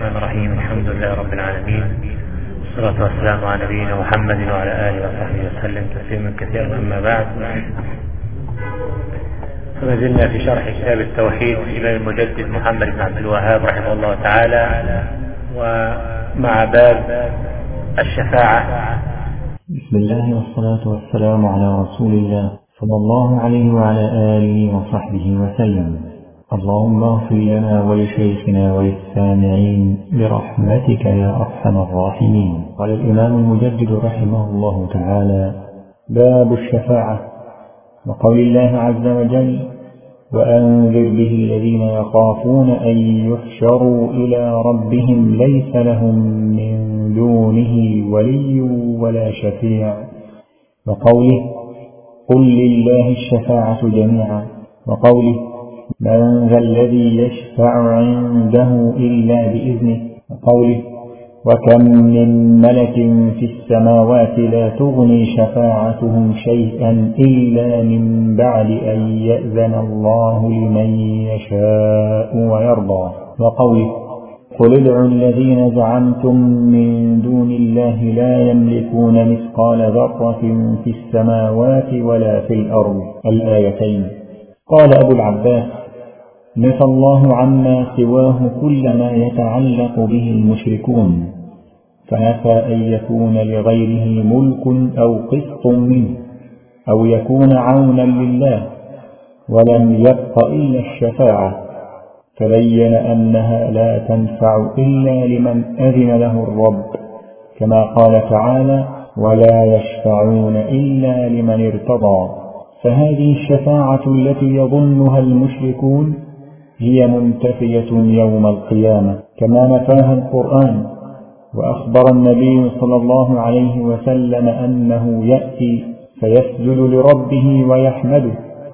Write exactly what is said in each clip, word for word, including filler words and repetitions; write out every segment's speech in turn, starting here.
الرحمن الرحيم. الحمد لله رب العالمين، والصلاة والسلام على نبينا محمد وعلى آله وصحبه وسلم تسليما كثيرا. أما بعد، فما زلنا في شرح كتاب التوحيد للإمام المجدد محمد بن عبد الوهاب رحمه الله تعالى، ومع باب الشفاعة. بسم الله والصلاة والسلام على رسول الله صلى الله عليه وعلى آله وصحبه وسلم. اللهم اغفر لنا ولشيخنا وللسامعين برحمتك يا أرحم الراحمين. قال الإمام المجدد رحمه الله تعالى: باب الشفاعة. وقول الله عز وجل: وأنذر به الذين يخافون أن يحشروا إلى ربهم ليس لهم من دونه ولي ولا شفيع. وقوله: قل لله الشفاعة جميعا. وقوله: من ذا الذي يشفع عنده إلا بإذنه. وقوله: وكم من ملك في السماوات لا تغني شفاعتهم شيئا إلا من بعد أن يأذن الله لمن يشاء ويرضى. وقوله: قل ادعوا الذين زعمتم من دون الله لا يملكون مثقال ذرة في السماوات ولا في الأرض. الآيتين. قال أبو العباس: نفى الله عما سواه كل ما يتعلق به المشركون، فنفى أن يكون لغيره ملك أو قسط منه أو يكون عونا لله، ولم يبق إلا الشفاعة، فبين أنها لا تنفع إلا لمن أذن له الرب، كما قال تعالى: ولا يشفعون إلا لمن ارتضى. فهذه الشفاعة التي يظنها المشركون هي منتفية يوم القيامة، كما نفاها القرآن. وأخبر النبي صلى الله عليه وسلم أنه يأتي فيسجد لربه ويحمده،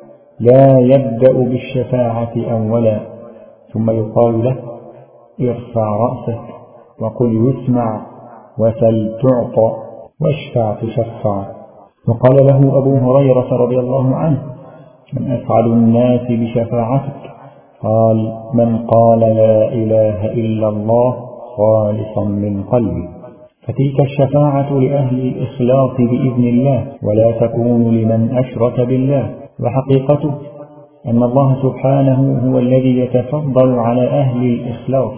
لا يبدأ بالشفاعة أولا، ثم يقال له: ارفع رأسك وقل يسمع وسل تعطى واشفع تشفع. وقال له أبو هريرة رضي الله عنه: من أسعد الناس بشفاعتك؟ قال: من قال لا إله إلا الله خالصا من قلبه. فتلك الشفاعة لأهل الإخلاص بإذن الله، ولا تكون لمن أشرك بالله. وحقيقته أن الله سبحانه هو الذي يتفضل على أهل الإخلاص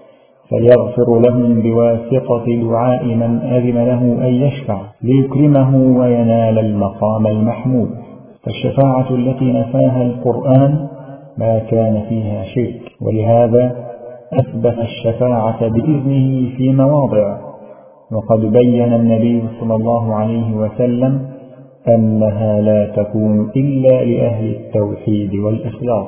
فيغفر لهم بواسطة دعاء من أذن له أن يشفع ليكرمه وينال المقام المحمود. فالشفاعة التي نفاها القرآن ما كان فيها شرك، ولهذا أثبت الشفاعة بإذنه في مواضع. وقد بين النبي صلى الله عليه وسلم أنها لا تكون إلا لأهل التوحيد والإخلاص.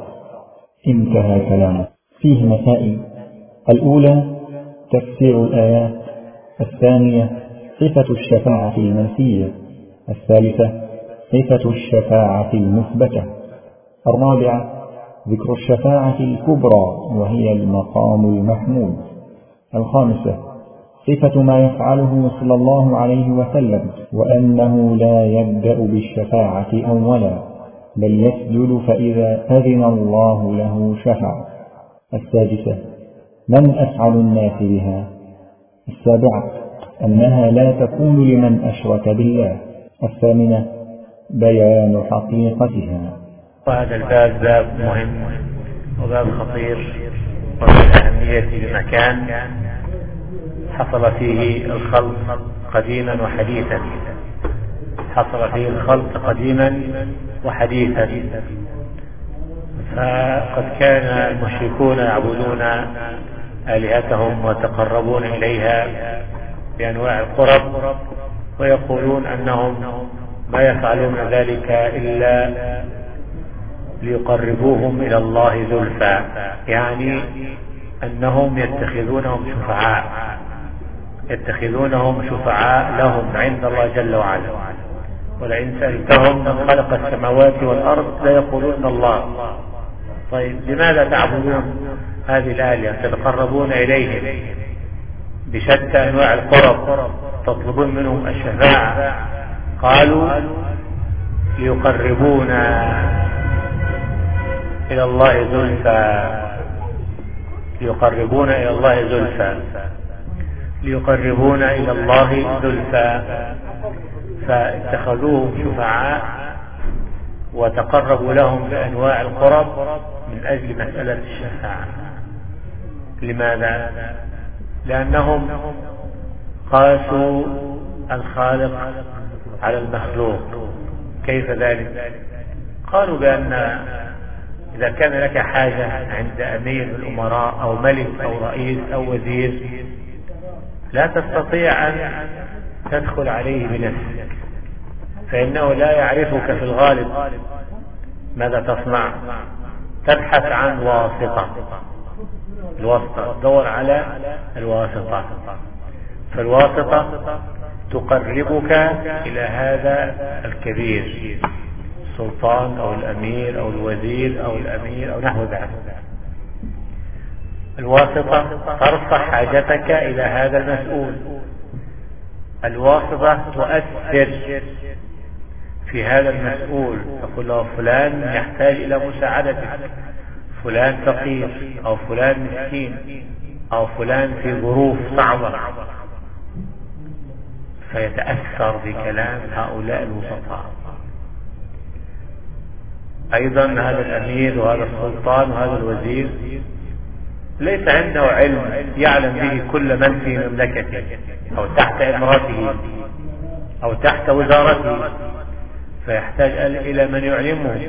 انتهى كلامه. فيه مسائل: الأولى تفسير الآيات، الثانية صفة الشفاعة المنفية، الثالثة صفة الشفاعة المثبتة، الرابعة ذكر الشفاعة الكبرى وهي المقام المحمود، الخامسة صفة ما يفعله صلى الله عليه وسلم، وأنه لا يبدأ بالشفاعة أولا بل يسجد فإذا أذن الله له شفع، السادسة من أسعد الناس بها، السابعة أنها لا تكون لمن أشرك بالله، الثامنة بيان حقيقتها. وهذا الباب باب مهم وباب خطير ومن أهمية المكان حصل فيه الخلق قديما وحديثا حصل فيه الخلق قديما وحديثا فقد كان المشركون يعبدون آلهتهم ويتقربون إليها بأنواع القرب، ويقولون أنهم ما يفعلون ذلك إلا ليقربوهم إلى الله زلفى، يعني أنهم يتخذونهم شفعاء يتخذونهم شفعاء لهم عند الله جل وعلا. ولئن سألتهم من خلق السماوات والأرض ليقولون الله. طيب، لماذا تعبدون هذه الآلهة تتقربون إليهم بشتى أنواع القرب تطلبون منهم الشفاعة؟ قالوا: ليقربونا إلى الله زلفى ليقربونا إلى الله زلفى ليقربونا إلى الله زلفى فاتخذوهم شفعاء وتقربوا لهم بأنواع القرب من أجل مسألة الشفاعة. لماذا؟ لأنهم قاسوا الخالق على المخلوق. كيف ذلك؟ قالوا بأن إذا كان لك حاجة عند أمير الأمراء أو ملك أو رئيس أو وزير لا تستطيع أن تدخل عليه بنفسك، فإنه لا يعرفك في الغالب. ماذا تصنع؟ تبحث عن واسطة، الواسطة تدور على الواسطة، فالواسطة تقربك إلى هذا الكبير، السلطان أو الأمير أو الوزير أو الأمير أو نحو ذلك. الواسطة ترفع حاجتك إلى هذا المسؤول. الواسطة تؤثر في هذا المسؤول، تقول له فلان يحتاج إلى مساعدتك، فلان فقير أو فلان مسكين أو فلان في ظروف صعبة، فيتأثر بكلام هؤلاء الوسطاء. أيضا هذا الأمير وهذا السلطان وهذا الوزير ليس عنده علم يعلم به كل من في مملكته أو تحت إمارته أو تحت وزارته، فيحتاج إلى من يعلمه.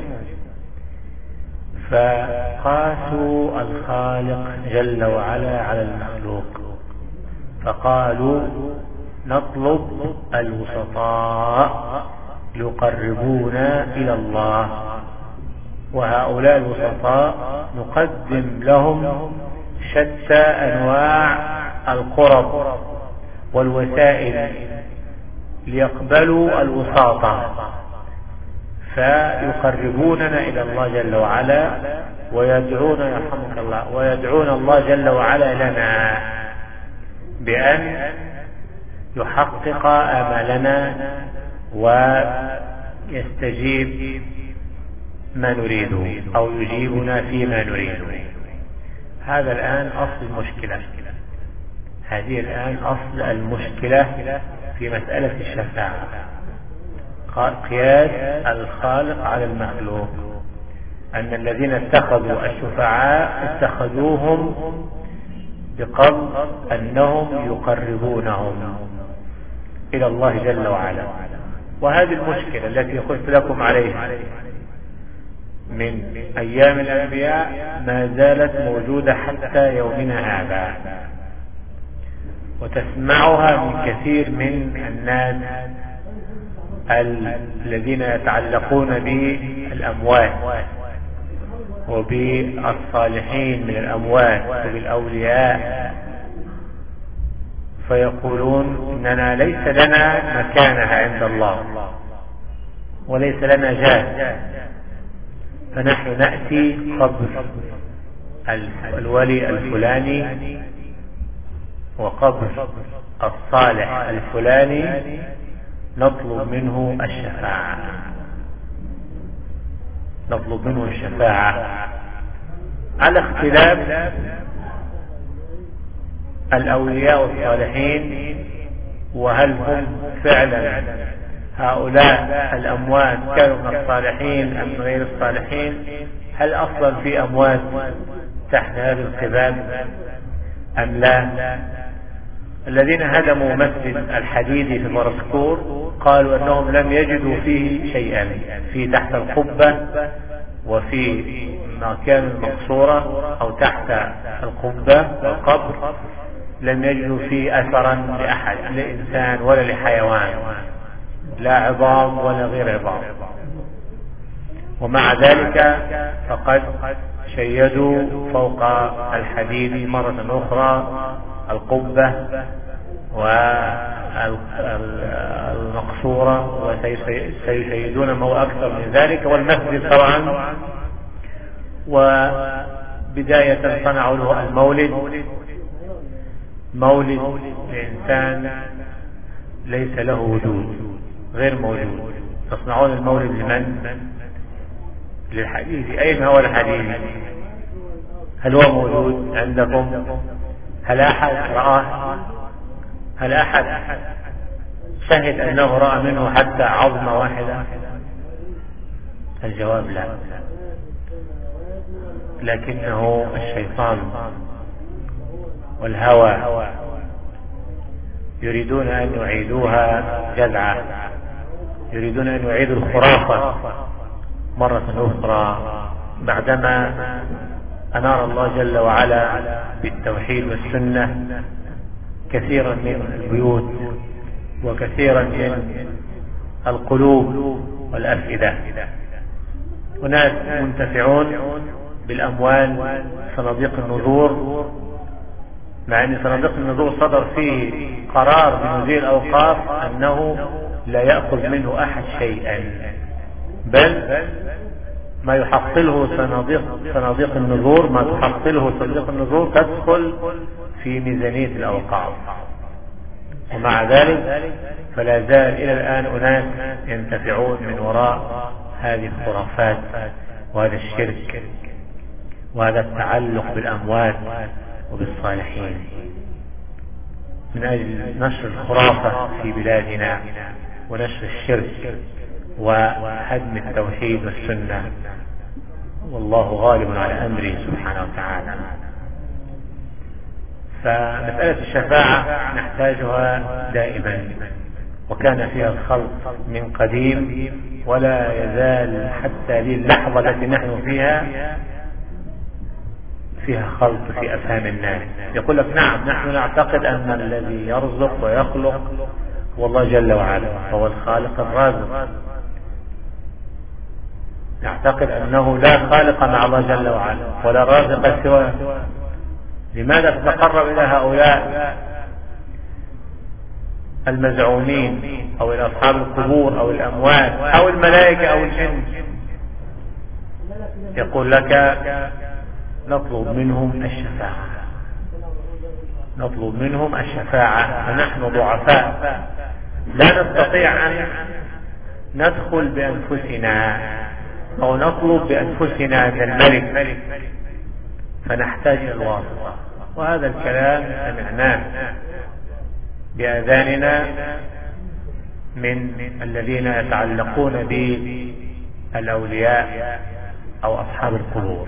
فقاسوا الخالق جل وعلا على المخلوق، فقالوا نطلب الوسطاء يقربونا إلى الله، وهؤلاء الوسطاء نقدم لهم شتى أنواع القرب والوسائل ليقبلوا الوساطة، فيقربوننا إلى الله جل وعلا ويدعون يرحمك الله ويدعون الله جل وعلا لنا بأن يحقق آمالنا ويستجيب ما نريده أو يجيبنا فيما نريده. هذا الآن أصل المشكلة، هذه الآن أصل المشكلة في مسألة الشفاعة، قياس الخالق على المخلوق. أن الذين اتخذوا الشفعاء اتخذوهم بقصد أنهم يقربونهم إلى الله جل وعلا. وهذه المشكلة التي قلت لكم عليها من أيام الأنبياء ما زالت موجودة حتى يومنا هذا، وتسمعها من كثير من الناس الذين يتعلقون بالأموات وبالصالحين من الأموات وبالأولياء، فيقولون إننا ليس لنا مكانها عند الله وليس لنا جاه، فنحن نأتي قبر الولي الفلاني وقبر الصالح الفلاني نطلب منه الشفاعة نطلب منه الشفاعة على اختلاف الأولياء والصالحين، وهل هم فعلا هؤلاء الأموات كانوا من الصالحين أم غير الصالحين؟ هل أصلا في أموات تحت هذا القباب أم لا؟ الذين هدموا مسجد الحديدي في مرسكور قالوا أنهم لم يجدوا فيه شيئا، في تحت القبة وفي مكان المقصورة أو تحت القبة والقبر لم يجدوا فيه أثرا لأحد، لإنسان ولا لحيوان، لا عظام ولا غير عظام. ومع ذلك فقد شيدوا فوق الحديد مرة أخرى القبة والمقصورة، وسيشيدون ما هو أكثر من ذلك، والمسجد طبعا. وبداية صنعوا له المولد، مولد لإنسان ليس له وجود، غير موجود. تصنعون المولد لمن؟ للحديث. أين هو الحديث؟ هل هو موجود عندكم؟ هل أحد رآه؟ هل أحد شهد أنه رأى منه حتى عظمة واحدة؟ الجواب لا، لكنه الشيطان والهوى يريدون أن يعيدوها جذعة، يريدون أن يعيدوا الخرافة مرة أخرى بعدما أنار الله جل وعلا بالتوحيد والسنة كثيرا من البيوت وكثيرا من القلوب والأفئدة. هناك منتفعون بالأموال، صناديق النذور، مع أن صناديق النذور صدر فيه قرار بمدير الأوقاف أنه لا يأخذ منه أحد شيئا، بل ما يحصله صناديق صناديق النذور ما تحصله صناديق النذور تدخل في ميزانية الأوقاف. ومع ذلك فلا زال إلى الآن أناس ينتفعون من وراء هذه الخرافات وهذا الشرك وهذا التعلق بالأموات وبالصالحين من أجل نشر الخرافة في بلادنا ونشر الشرك وهدم التوحيد والسنة، والله غالب على أمره سبحانه وتعالى. فمسألة الشفاعة نحتاجها دائما، وكان فيها الخلق من قديم ولا يزال حتى هذه اللحظة التي نحن فيها فيها خلط في أفهام الناس. يقول لك نعم نحن نعتقد أن الذي يرزق ويخلق هو الله جل وعلا، هو الخالق الرازق، نعتقد أنه لا خالق مع الله جل وعلا ولا رازق سواه. لماذا تتقرب إلى هؤلاء المزعومين أو إلى أصحاب القبور أو الأموات أو الملائكة أو الجن؟ يقول لك نطلب منهم الشفاعة، نطلب منهم الشفاعة فنحن ضعفاء لا نستطيع أن ندخل بأنفسنا أو نطلب بأنفسنا من الملك فنحتاج إلى الواسطة. وهذا الكلام سمعناه بآذاننا من الذين يتعلقون بالأولياء أو أصحاب القبور،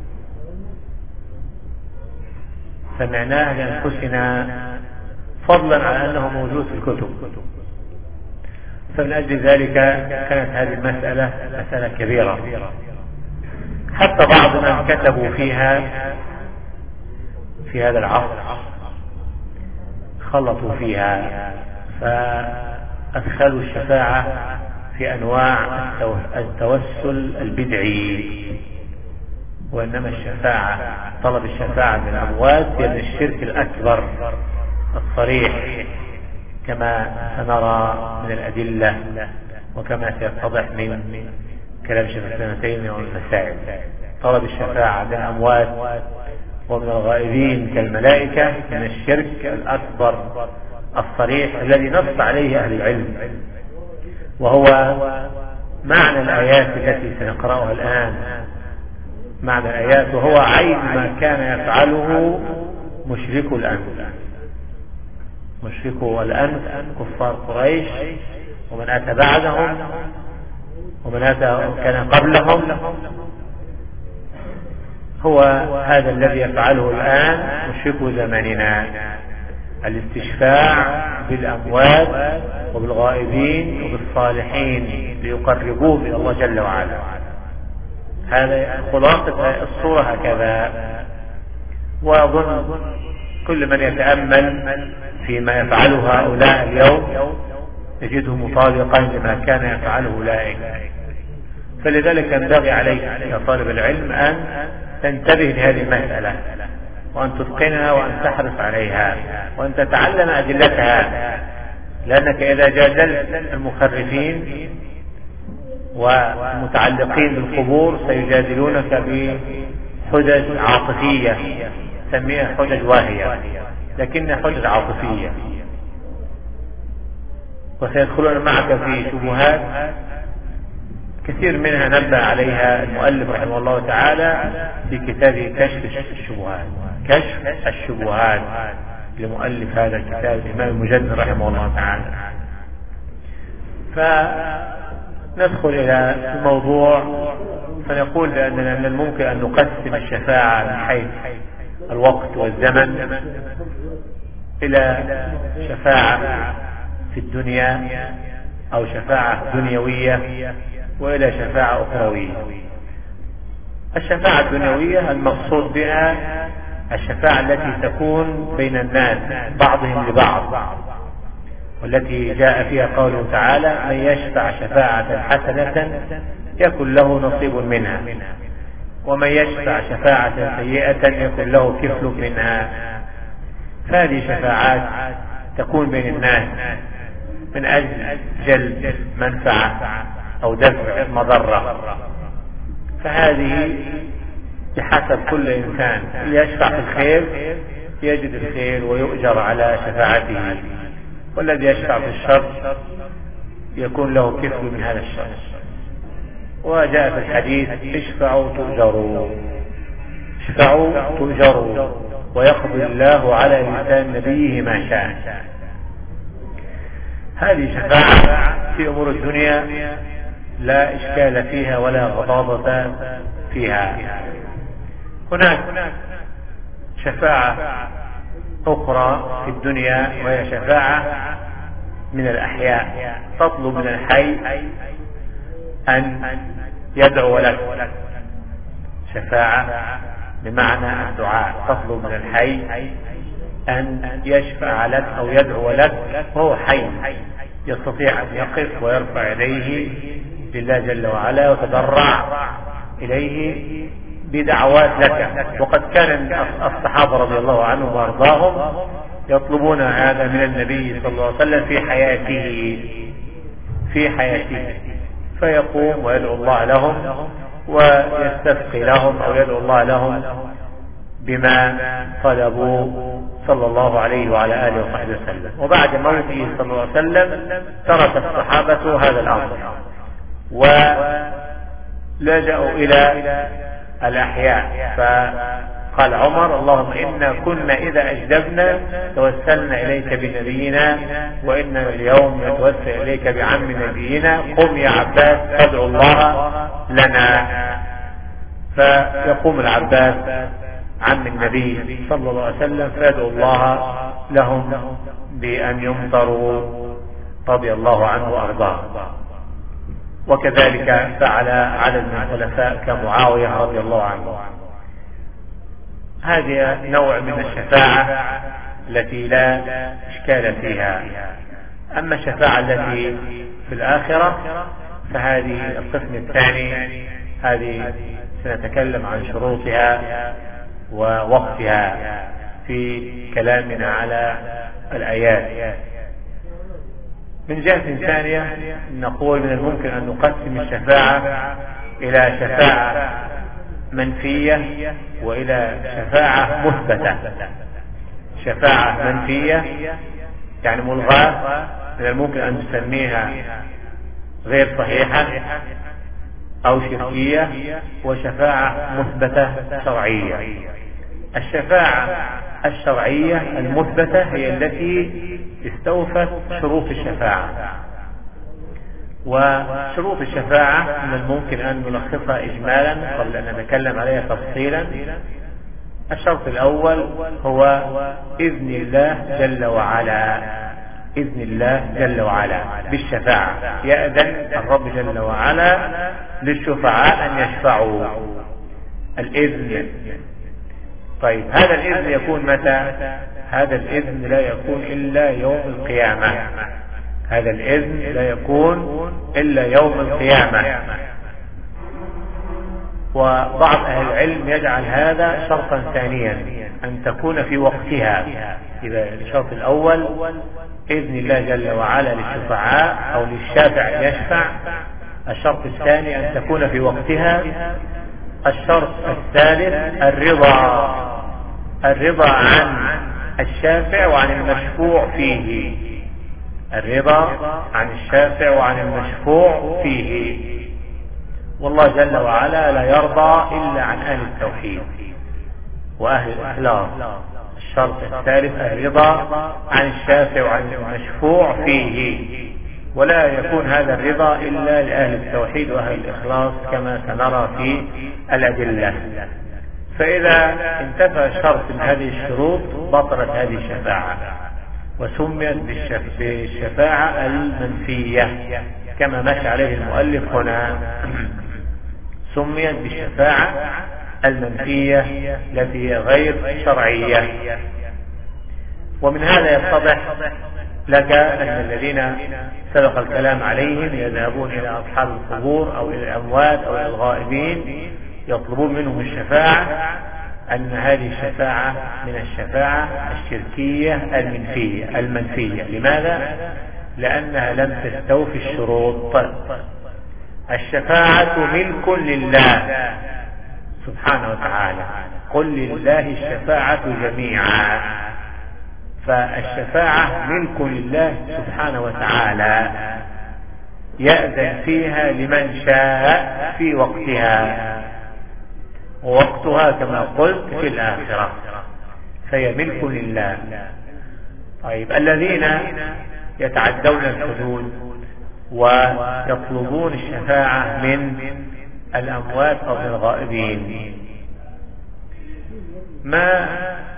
سمعناه لأنفسنا فضلا على أنه موجود في الكتب. فمن أجل ذلك كانت هذه المسألة مسألة كبيرة، حتى بعض من كتبوا فيها في هذا العصر خلطوا فيها فأدخلوا الشفاعة في أنواع التوسل البدعي، وإنما الشفاعة طلب الشفاعة من الأموات هي من الشرك الأكبر الصريح كما سنرى من الأدلة وكما سيتضح من كلام شيخ الإسلام ابن تيمية والمسائل. طلب الشفاعة من الأموات ومن الغائبين كالملائكة من الشرك الأكبر الصريح الذي نص عليه أهل العلم، وهو معنى الآيات التي سنقرأها الآن، معنى الآيات وهو عين ما كان يفعله مشركو الأنف، مشركو الأنف كفار قريش ومن أتى بعدهم ومن أتى كان قبلهم، هو هذا الذي يفعله الآن مشركو زماننا، الاستشفاع بالأموات وبالغائبين وبالصالحين ليقربوه من الله جل وعلا. هذا خلاصة الصورة هكذا. وأظن كل من يتأمل فيما يفعله هؤلاء اليوم يجده مطابقا لما كان يفعله أولئك. فلذلك ينبغي عليك يا طالب العلم أن تنتبه لهذه المسألة وأن تتقنها وأن تحرص عليها وأن تتعلم أدلتها، لأنك إذا جادلت المخرفين والمتعلقين بالقبور سيجادلونك بحجج عاطفية سميها حجج واهية، لكنها حجج عاطفية، وسيدخلون معك في شبهات كثير منها نبه عليها المؤلف رحمه الله تعالى في كتابه كشف الشبهات، كشف الشبهات لمؤلف هذا الكتاب الإمام المجدد رحمه الله تعالى. فندخل إلى الموضوع فنقول بأننا من الممكن أن نقسم الشفاعة من حيث الوقت والزمن إلى شفاعة في الدنيا أو شفاعة دنيوية وإلى شفاعة أخروية. الشفاعة الدنيوية المقصود بها الشفاعة التي تكون بين الناس بعضهم لبعض، والتي جاء فيها قوله تعالى: من يشفع شفاعة حسنة يكن له نصيب منها، ومن يشفع شفاعة سيئة يكن له كفل منها. هذه شفاعات تكون بين الناس من أجل جلب منفعة أو دفع مضرة، فهذه بحسب كل إنسان. اللي يشفع في الخير يجد الخير ويؤجر على شفاعته، والذي يشفع في الشر يكون له كفل من هذا الشر. وجاء في الحديث: اشفعوا تؤجروا، اشفعوا تؤجروا، ويقضي الله على لسان نبيه ما شاء. هذه شفاعة في أمور الدنيا لا إشكال فيها ولا غضاضة فيها. هناك شفاعة أخرى في الدنيا وهي شفاعة من الأحياء، تطلب من الحي أن يدعو لك. شفاعة بمعنى الدعاء، تطلب من الحي أن يشفع لك أو يدعو لك وهو حي، يستطيع أن يقف ويرفع يديه لله جل وعلا وتضرع إليه بدعوات لك. وقد كان الصحابة رضي الله عنهم وارضاهم يطلبون هذا من النبي صلى الله عليه وسلم في حياته في حياته فيقوم ويدعو الله لهم ويستسقي لهم أو يدعو الله لهم بما طلبوا صلى الله عليه وعلى آله وصحبه وسلم. وبعد موته صلى الله عليه وسلم ترك الصحابة هذا الأمر ولجأوا إلى الأحياء، فقال عمر: اللهم إنا كنا إذا أجدبنا توسلنا إليك بنبينا، وإنا اليوم نتوسل إليك بعم نبينا، قم يا عباس فادعو الله لنا. فيقوم العباس عم النبي صلى الله عليه وسلم فيدعو الله لهم بأن يمطروا رضي الله عنه وأرضاه. وكذلك فعل عدد من الخلفاء كمعاوية رضي الله عنه. هذه نوع من الشفاعة التي لا إشكال فيها. أما الشفاعة التي في الآخرة فهذه القسم الثاني، هذه سنتكلم عن شروطها ووقتها في كلامنا على الآيات. من جهة ثانية نقول من الممكن أن نقسم الشفاعة إلى شفاعة منفية وإلى شفاعة مثبتة. شفاعة منفية يعني ملغاة، من الممكن أن نسميها غير صحيحة أو شركية، وشفاعة مثبتة شرعية. الشفاعة الشرعية المثبتة هي التي استوفت شروط الشفاعة. وشروط الشفاعة من الممكن أن نلخصها إجمالا قبل أن نتكلم عليها تفصيلا. الشرط الأول هو إذن الله جل وعلا، إذن الله جل وعلا بالشفاعة، يأذن الرب جل وعلا للشفعاء أن يشفعوا. الإذن. طيب هذا الإذن يكون متى؟ هذا الإذن لا يكون إلا يوم القيامة. هذا الإذن لا يكون إلا يوم القيامة. وبعض أهل العلم يجعل هذا شرطا ثانيا، أن تكون في وقتها. إذا الشرط الأول إذن الله جل وعلا للشفعاء أو للشافع يشفع، الشرط الثاني أن تكون في وقتها. الشرط الثالث الرضا، الرضا عن الشافع وعن المشفوع فيه، الرضا عن الشافع وعن المشفوع فيه. والله جل وعلا لا يرضى إلا عن أهل التوحيد وأهل الإخلاص. الشرط الثالث الرضا عن الشافع وعن المشفوع فيه، ولا يكون هذا الرضا إلا لأهل التوحيد وأهل الإخلاص كما سنرى في الأدلة. فإذا انتفى شرط من هذه الشروط بطلت هذه الشفاعة، وسميت بالشفاعة المنفية كما مشى عليه المؤلف هنا، سميت بالشفاعة المنفية التي هي غير شرعية. ومن هذا يتضح لك أن الذين سبق الكلام عليهم يذهبون إلى أصحاب القبور أو إلى الأموات أو إلى الغائبين يطلبون منهم الشفاعة، أن هذه الشفاعة من الشفاعة الشركية المنفية المنفية. لماذا؟ لأنها لم تستوفي الشروط. الشفاعة ملك لله سبحانه وتعالى، قل لله الشفاعة جميعا. فالشفاعة ملك لله سبحانه وتعالى يأذن فيها لمن شاء في وقتها، ووقتها كما قلت في الآخرة، فهي ملك لله. طيب الذين يتعدون الحدود ويطلبون الشفاعة من الأموات أو من الغائبين، ما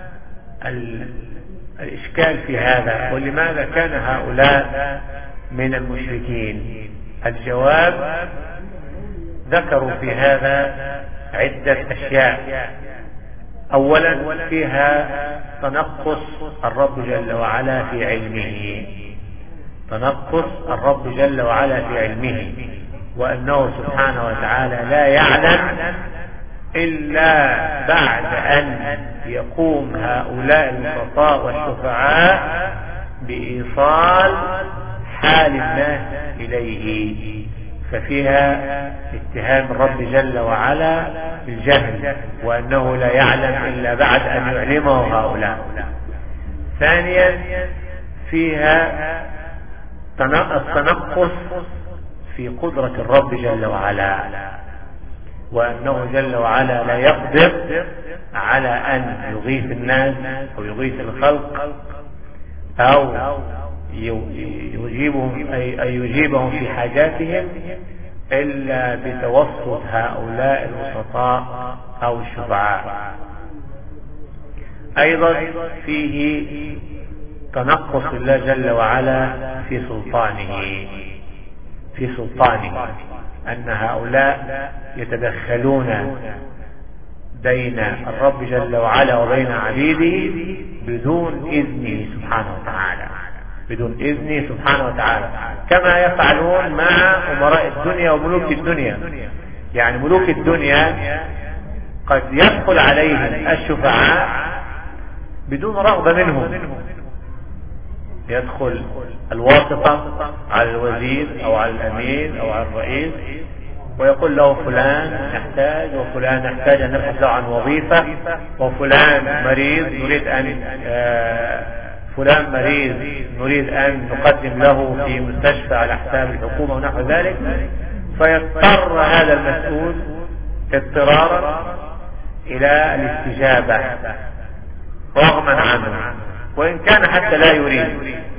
الإشكال في هذا؟ ولماذا كان هؤلاء من المشركين؟ الجواب ذكروا في هذا عدة أشياء. أولا فيها تنقص الرب جل وعلا في علمه، تنقص الرب جل وعلا في علمه، وأنه سبحانه وتعالى لا يعلم إلا بعد أن يقوم هؤلاء الوسطاء والشفعاء بإيصال حال الناس إليه. ففيها اتهام الرب جل وعلا بالجهل، وأنه لا يعلم إلا بعد أن يعلمه هؤلاء. ثانيا فيها التنقص في قدرة الرب جل وعلا، وأنه جل وعلا لا يقدر على أن يغيث الناس أو يغيث الخلق أو يجيبهم أي يجيبهم في حاجاتهم إلا بتوسط هؤلاء الوسطاء أو الشفعاء. أيضا فيه تنقص الله جل وعلا في سلطانه في سلطانه أن هؤلاء يتدخلون بين الرب جل وعلا وبين عبيده بدون إذنه سبحانه وتعالى، بدون إذنه سبحانه وتعالى، كما يفعلون مع أمراء الدنيا وملوك الدنيا. يعني ملوك الدنيا قد يدخل عليهم الشفعاء بدون رغبة منهم، يدخل الواسطة على الوزير أو على الأمير أو على الرئيس ويقول له فلان نحتاج وفلان نحتاج أن نبحث له عن وظيفة، وفلان مريض نريد أن فلان مريض نريد أن نقدم له في مستشفى على حساب الحكومة ونحو ذلك. فيضطر هذا المسؤول اضطرارا إلى الاستجابة رغما عنه، وإن كان حتى لا يريد،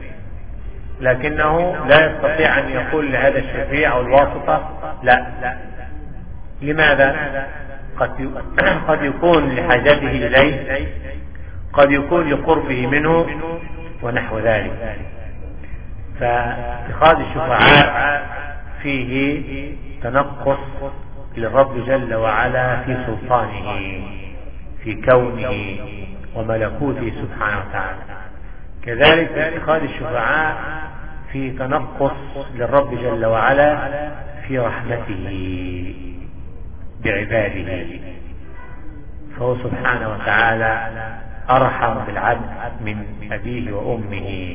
لكنه لا يستطيع أن يقول لهذا الشفيع أو الواسطة لا. لماذا؟ قد قد يكون لحاجته إليه، قد يكون لقربه منه ونحو ذلك. فاتخاذ الشفعاء فيه تنقص للرب جل وعلا في سلطانه في كونه وملكوته سبحانه وتعالى. كذلك اتخاذ الشفعاء في تنقص للرب جل وعلا في رحمته بعباده، فهو سبحانه وتعالى أرحم بالعبد من أبيه وأمه،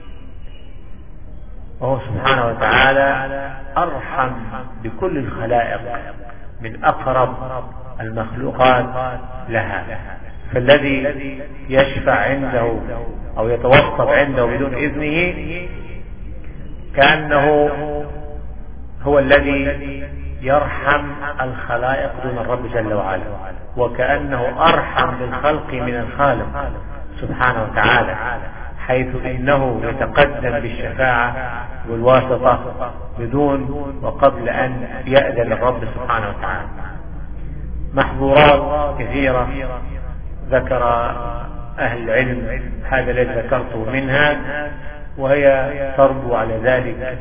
وهو سبحانه وتعالى أرحم بكل الخلائق من أقرب المخلوقات لها. فالذي يشفع عنده أو يتوسط عنده بدون إذنه كأنه هو الذي يرحم الخلائق دون الرب جل وعلا، وكأنه أرحم بالخلق من الخالق سبحانه وتعالى، حيث إنه يتقدم بالشفاعة والواسطة بدون وقبل أن يأذن الرب سبحانه وتعالى. محظورات كثيرة ذكر أهل العلم، هذا الذي ذكرته منها، وهي تربو على ذلك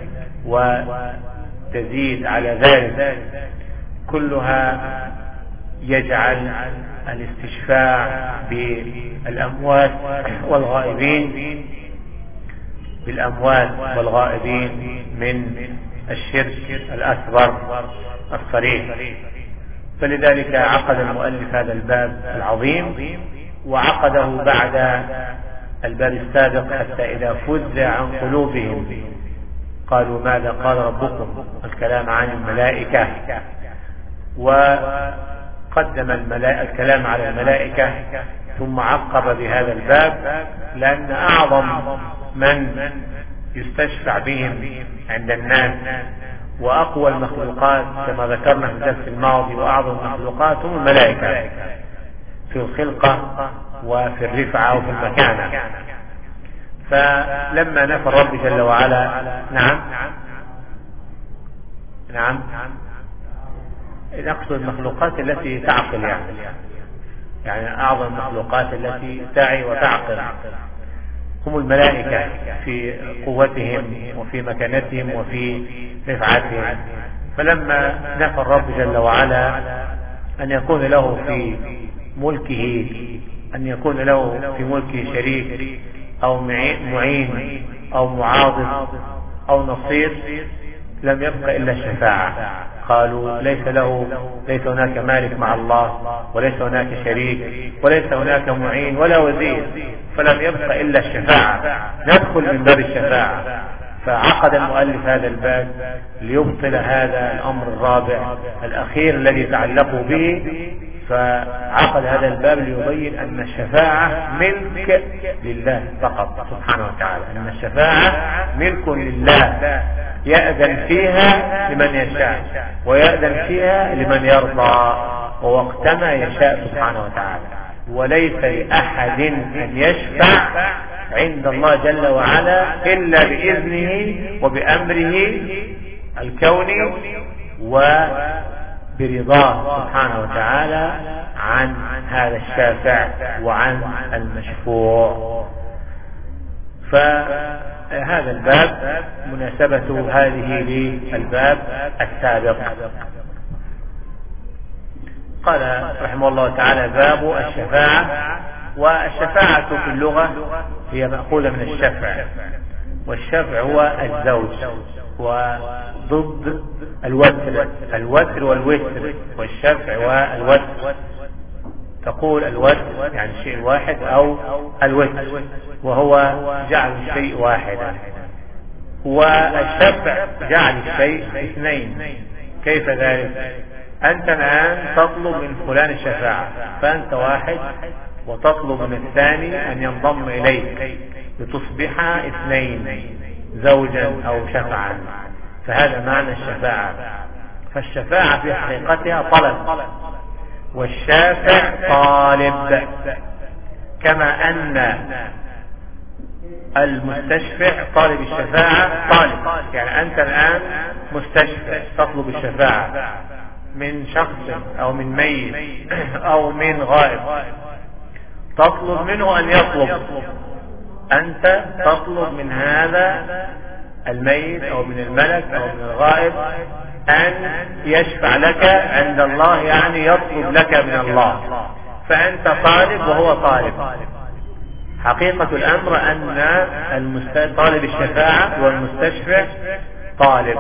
وتزيد على ذلك، كلها يجعل الاستشفاع بالأموات والغائبين بالأموات والغائبين من الشرك الأكبر الصريح. فلذلك عقد المؤلف هذا الباب العظيم، وعقده بعد الباب السابق، حتى إذا فزع عن قلوبهم قالوا ماذا قال ربكم، الكلام عن الملائكة، وقدم الملائكة الكلام على الملائكة ثم عقب بهذا الباب، لأن أعظم من يستشفع بهم عند الناس وأقوى المخلوقات كما ذكرنا في الدرس الماضي، وأعظم المخلوقات هم الملائكة في الخلقة وفي الرفعة وفي المكانة. فلما نفى الرب جل وعلا نعم نعم نقصد المخلوقات التي تعقل، يعني يعني أعظم المخلوقات التي تعي وتعقل هم الملائكة في قوتهم وفي مكانتهم وفي رفعتهم. فلما نفى الرب جل وعلا أن يكون له في ملكه أن يكون له في ملكه شريك أو معين أو معاضد أو نصير، لم يبق إلا الشفاعة. قالوا ليس له ليس هناك مالك مع الله، وليس هناك شريك، وليس هناك معين ولا وزير، فلم يبق إلا الشفاعة، ندخل من باب الشفاعة. فعقد المؤلف هذا الباب ليبطل هذا الأمر الرابع الأخير الذي تعلقوا به، فعقد هذا الباب ليبين أن الشفاعة ملك لله فقط سبحانه وتعالى، أن الشفاعة ملك لله، يأذن فيها لمن يشاء ويأذن فيها لمن يرضى ووقتما يشاء سبحانه وتعالى، وليس لأحد أن يشفع عند الله جل وعلا إلا بإذنه وبأمره الكوني وبرضاه سبحانه وتعالى عن هذا الشافع وعن المشفوع. فهذا الباب مناسبة هذه للباب السابق. قال رحمه الله تعالى باب الشفاعة. والشفاعة في اللغة هي مأخوذة من الشفع، والشفع هو الزوج، وضد الوتر الوتر والوتر، والشفع والوتر. تقول الوتر يعني الشيء الواحد أو الوتر وهو جعل الشيء واحدا، والشفع جعل الشيء اثنين. كيف ذلك؟ أنت الآن تطلب من فلان الشفاعة، فأنت واحد وتطلب من الثاني أن ينضم إليك لتصبح اثنين، زوجا أو شفعا. فهذا معنى الشفاعة. فالشفاعة في حقيقتها طلب، والشافع طالب، كما أن المستشفع طالب الشفاعة طالب. يعني أنت الآن مستشفع تطلب الشفاعة من شخص أو من ميت أو من غائب، تطلب منه أن يطلب. أنت تطلب من هذا الميت أو من الملك أو من الغائب أن يشفع لك عند الله، يعني يطلب لك من الله. فأنت طالب وهو طالب. حقيقة الأمر أن طالب الشفاعة والمستشفع طالب،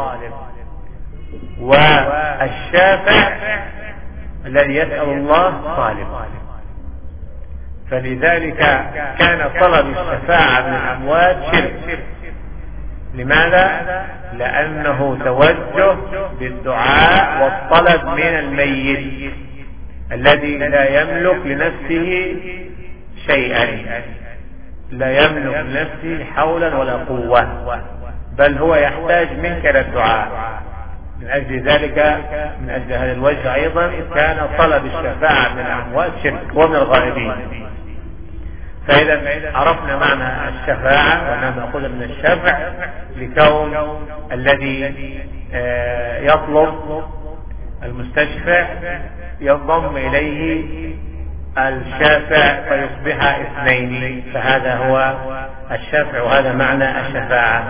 والشافع الذي يسأل الله طالب. فلذلك كان طلب الشفاعة من الأموات شرك. لماذا؟ لأنه توجه بالدعاء والطلب من الميت الذي لا يملك لنفسه شيئا، لا يملك لنفسه حولا ولا قوة، بل هو يحتاج منك للدعاء. من أجل ذلك، من أجل هذا الوجه أيضا كان طلب الشفاعة من الأموات شرك ومن الغائبين. فإذا عرفنا معنى الشفاعة وأنها مأخوذة من الشفع، لكون الذي يطلب المستشفع ينضم إليه الشافع فيصبح اثنين، فهذا هو الشفع وهذا معنى الشفاعة.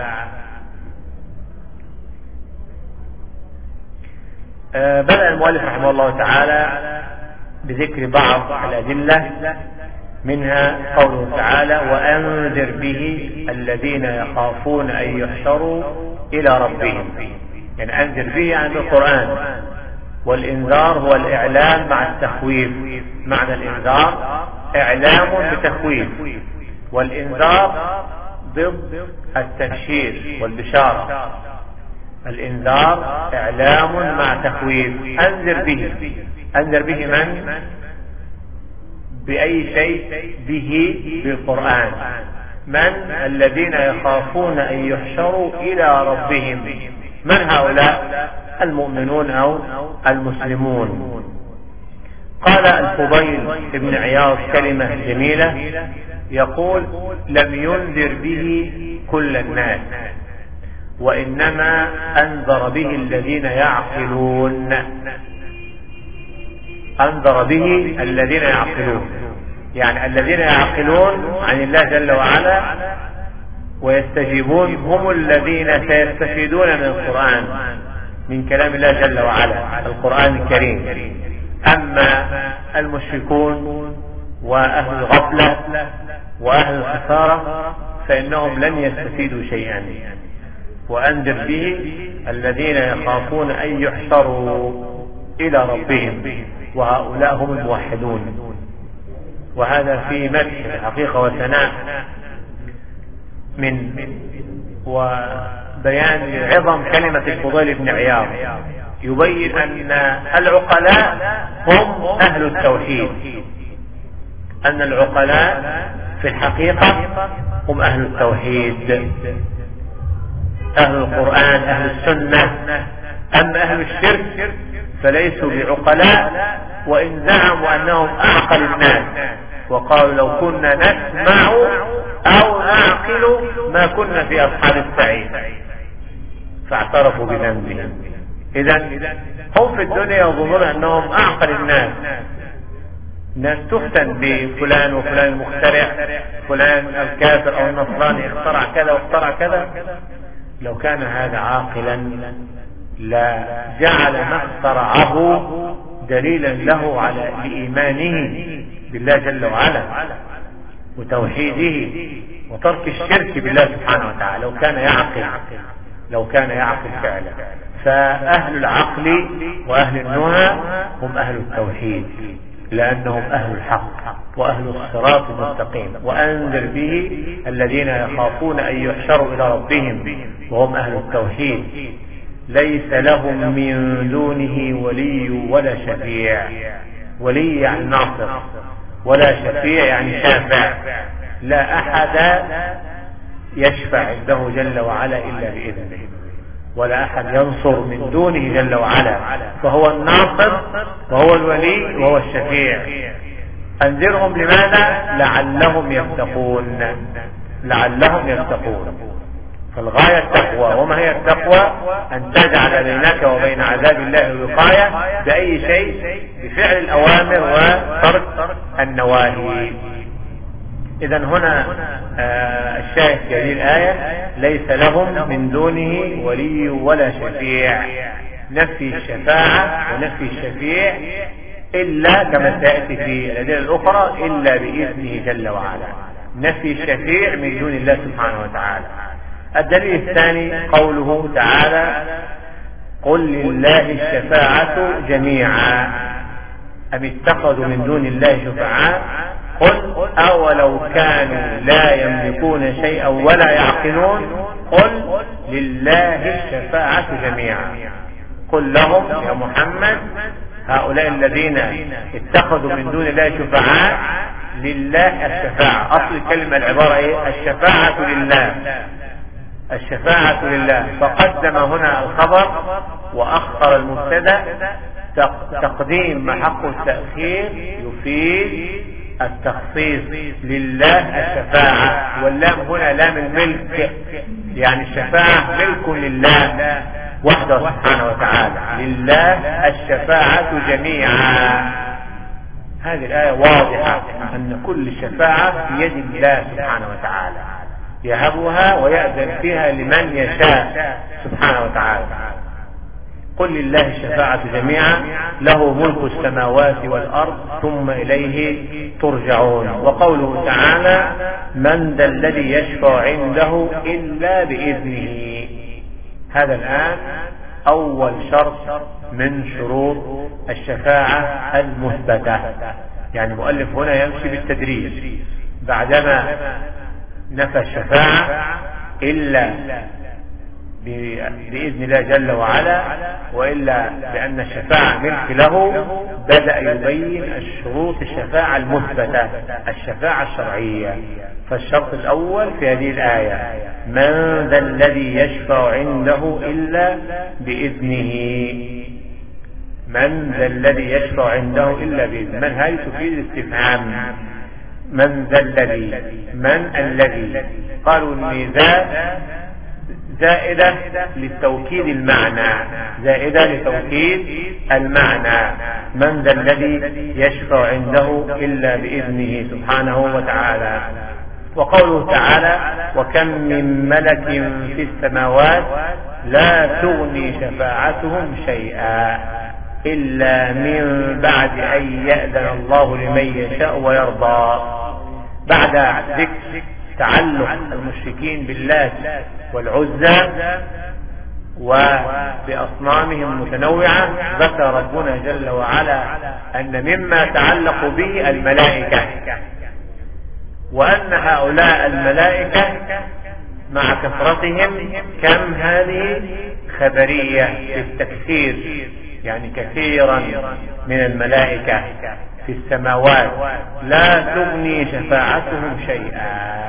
بدأ المؤلف رحمه الله تعالى بذكر بعض الأدلة، منها قوله تعالى: وأنذر به الذين يخافون أن يحشروا إلى ربهم. يعني أنذر به عن القرآن، والإنذار هو الإعلام مع التخويف. معنى الإنذار إعلام بتخويف، والإنذار ضد التبشير والبشارة. الإنذار إعلام مع تخويف. أنذر به، أنذر به من؟ بأي شيء؟ به بالقرآن. من؟ الذين يخافون أن يحشروا إلى ربهم. من هؤلاء؟ المؤمنون أو المسلمون. قال الفضيل بن عياض كلمة جميلة، يقول: لم ينذر به كل الناس، وإنما أنذر به الذين يعقلون. أنذر به الذين يعقلون، يعني الذين يعقلون عن الله جل وعلا ويستجيبون هم الذين سيستفيدون من القرآن، من كلام الله جل وعلا، القرآن الكريم. أما المشركون وأهل الغفلة وأهل الخسارة فإنهم لن يستفيدوا شيئا. وأنذر به الذين يخافون أن يحشروا إلى ربهم، وهؤلاء هم الموحدون. وهذا في مدح الحقيقة وثناء من وبيان عظم كلمة الفضيل بن عياض، يبين أن العقلاء هم أهل التوحيد، أن العقلاء في الحقيقة هم أهل التوحيد، أهل القرآن، أهل السنة. أما أهل الشرك فليسوا بعقلاء، وإن زعموا أنهم أعقل الناس وقالوا لو كنا نسمع أو نعقل ما كنا في أصحاب السعير، فاعترفوا بذنبهم. إذن هم في الدنيا يظنون أنهم أعقل الناس. الناس تفتن بفلان وفلان المخترع، فلان الكافر أو النصراني اخترع كذا واخترع كذا. لو كان هذا عاقلا لا جعل ما اخترعه دليلا له على إيمانه بالله جل وعلا وتوحيده وترك الشرك بالله سبحانه وتعالى، لو كان يعقل، لو كان يعقل فعلا. فأهل العقل وأهل النهى هم أهل التوحيد، لأنهم أهل الحق وأهل الصراط المستقيم. وأنذر به الذين يخافون أن يحشروا إلى ربهم، وهم أهل التوحيد. ليس لهم من دونه ولي ولا شفيع. ولي يعني ناصر، ولا شفيع يعني شافع. لا أحد يشفع عنده جل وعلا إلا بإذنه، ولا أحد ينصر من دونه جل وعلا، فهو الناصر وهو الولي وهو الشفيع. أنذرهم لماذا؟ لعلهم يتقون، لعلهم يتقون. فالغاية التقوى. وما هي التقوى؟ أن تجعل بينك وبين عذاب الله وقاية بأي شيء؟ بفعل الأوامر وترك النواهي. إذا هنا آه الشاهد في هذه الآية: ليس لهم من دونه ولي ولا شفيع. نفي الشفاعة ونفي الشفيع إلا كما سيأتي في الأدلة الأخرى إلا بإذنه جل وعلا. نفي الشفيع من دون الله سبحانه وتعالى. الدليل الثاني قوله تعالى: قل لله الشفاعة جميعا أم اتخذوا من دون الله شفعاء قل أولو كانوا لا يملكون شيئا ولا يعقلون قل لله الشفاعة جميعا. قل لهم يا محمد: هؤلاء الذين اتخذوا من دون الله شفعاء لله الشفاعة. أصل الكلمة العبارة إيه؟ الشفاعة لله. الشفاعة لله، فقدم هنا الخبر وأخر المبتدأ. تقديم محق التأخير يفيد التخصيص لله الشفاعة، واللام هنا لام الملك، يعني الشفاعة ملك لله وحده سبحانه وتعالى، لله الشفاعة جميعا. هذه الآية واضحة أن كل الشفاعة في يد الله سبحانه وتعالى، يهبها ويأذن فيها لمن يشاء سبحانه وتعالى. قل لله الشفاعة جميعا له ملك السماوات والأرض ثم إليه ترجعون. وقوله تعالى من ذا الذي يشفع عنده إلا بإذنه، هذا الآن أول شرط من شروط الشفاعة المثبتة. يعني المؤلف هنا يمشي بالتدريج، بعدما نفى الشفاعة إلا بإذن الله جل وعلا وإلا بأن الشفاعة ملك له، بدأ يبين الشروط الشفاعة المثبتة، الشفاعة الشرعية. فالشرط الأول في هذه الآية من ذا الذي يشفع عنده إلا بإذنه، من ذا الذي يشفع عنده إلا بإذنه. من هذه تفيد الاستفهام، من ذا الذي، من الذي. قالوا ان ذا زائدة للتوكيد المعنى، زائدة لتوكيد المعنى. من ذا الذي يشفع عنده إلا بإذنه سبحانه وتعالى. وقوله تعالى وكم من ملك في السماوات لا تغني شفاعتهم شيئا إلا من بعد أن يأذن الله لمن يشاء ويرضى. بعد ذكر تعلق المشركين بالله والعزى وبأصنامهم المتنوعة، ذكر ربنا جل وعلا أن مما تعلق به الملائكة، وأن هؤلاء الملائكة مع كثرتهم كم هذه خبرية بالتكثير، يعني كثيرا من الملائكة في السماوات لا تغني شفاعتهم شيئا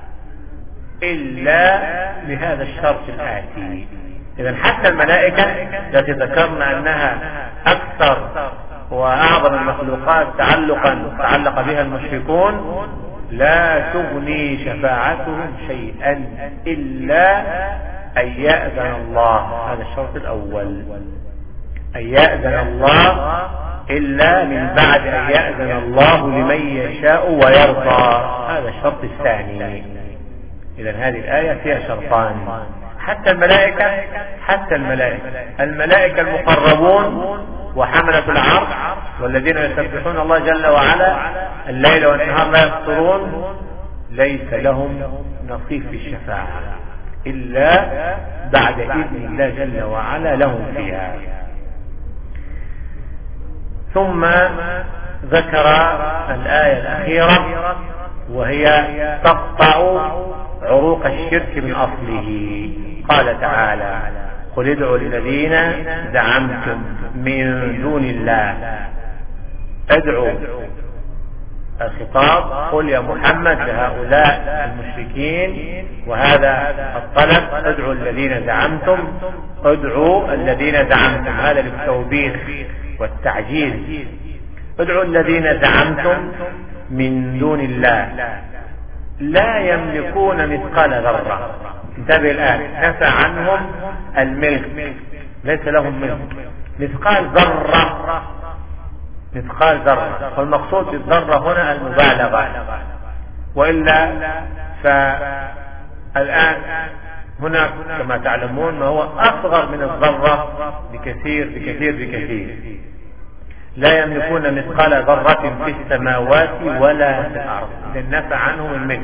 إلا بهذا الشرط الآتي. إذن حتى الملائكة التي ذكرنا أنها أكثر وأعظم المخلوقات تعلقا تعلق بها المشركون لا تغني شفاعتهم شيئا إلا أن يأذن الله، هذا الشرط الأول، أن يأذن الله إلا من بعد أن يأذن الله لمن يشاء ويرضى، هذا الشرط الثاني. إذن هذه الآية فيها شرطان. حتى الملائكة حتى الملائكة الملائكة المقربون وحملة العرش والذين يسبحون الله جل وعلا الليل والنهار لا يفطرون ليس لهم نصيب في الشفاعة إلا بعد إذن الله جل وعلا لهم فيها. ثم ذكر الآية الأخيرة وهي تقطع عروق الشرك من أصله. قال تعالى قل ادعوا الذين زعمتم من دون الله. ادعوا الخطاب قل يا محمد لهؤلاء المشركين، وهذا الطلب ادعوا الذين زعمتم، ادعوا الذين زعمتم، هذا للتوبيخ والتعجيز. ادعوا الذين زعمتم من دون الله لا يملكون مثقال ذرة. انتبه الآن، نفى عنهم الملك، ليس لهم ملك. مثقال ذرة، مثقال ذرة، والمقصود بالذرة هنا المبالغة، وإلا فالآن هناك كما تعلمون ما هو أصغر من الذرة بكثير بكثير بكثير. لا يملكون مثقال ذرة في السماوات ولا في الأرض، نفى عنهم الملك.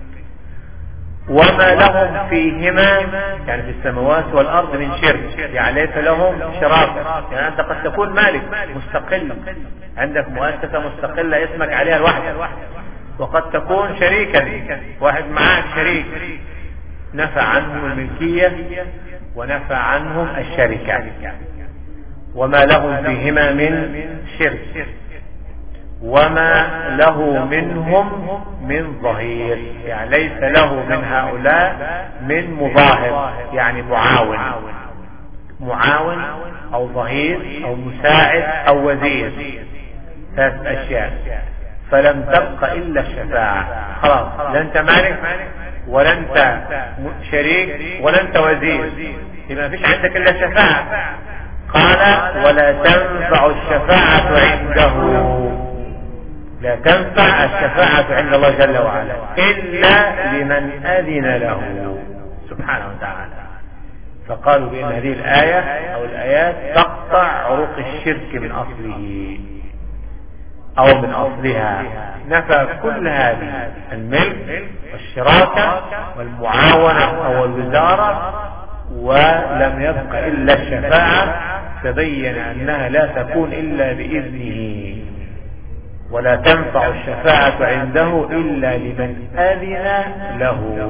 وما لهم فيهما يعني في السماوات والأرض من شرك، يعني ليس لهم شراك. يعني أنت قد تكون مالك مستقل، عندك مؤسسة مستقلة اسمك عليها لوحدك، وقد تكون شريكا، واحد معك شريك. نفى عنهم الملكية ونفى عنهم الشركة. وما لهم فيهما من شرك. وما له منهم من ظهير، يعني ليس له من هؤلاء من مظاهر، يعني معاون معاون أو ظهير أو مساعد أو وزير، ثلاث أشياء. فلم تبق إلا الشفاعة، خلاص لا أنت مالك ولا أنت شريك ولا أنت وزير، ما فيش عندك إلا الشفاعة. قال ولا تنفع الشفاعة عنده، لا تنفع الشفاعة عند الله جل وعلا إلا لمن أذن له سبحانه وتعالى. فقالوا بأن هذه الآية أو الآيات تقطع عروق الشرك من أصله أو من أصلها، نفى كل هذه الملك والشراكة والمعاونة أو الوزارة، ولم يبق إلا الشفاعة، فبين أنها لا تكون إلا بإذنه، ولا تنفع الشفاعة عنده إلا لمن أذن له.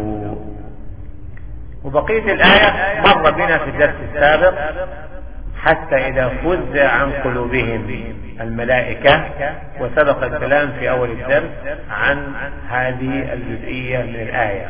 وبقية الآية مر بنا في الدرس السابق، حتى إذا فزع عن قلوبهم الملائكة، وسبق الكلام في أول الدرس عن هذه الجزئية من الآية.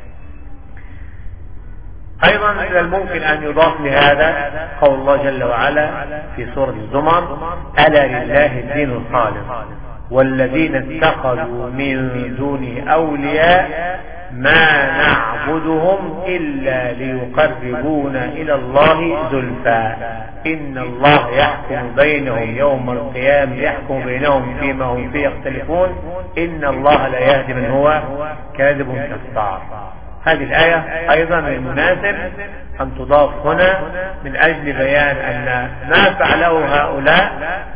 أيضا من الممكن أن يضاف لهذا قول الله جل وعلا في سورة الزمر: ألا لله الدين الخالص والذين اتخذوا من دونه أولياء ما نعبدهم إلا ليقربونا إلى الله زلفى إن الله يحكم بينهم يوم القيامة يحكم بينهم فيما هم فيه يختلفون إن الله لا يهدي من هو كاذب كفار. هذه الآية أيضا من المناسب أن تضاف هنا من أجل بيان أن ما فعله هؤلاء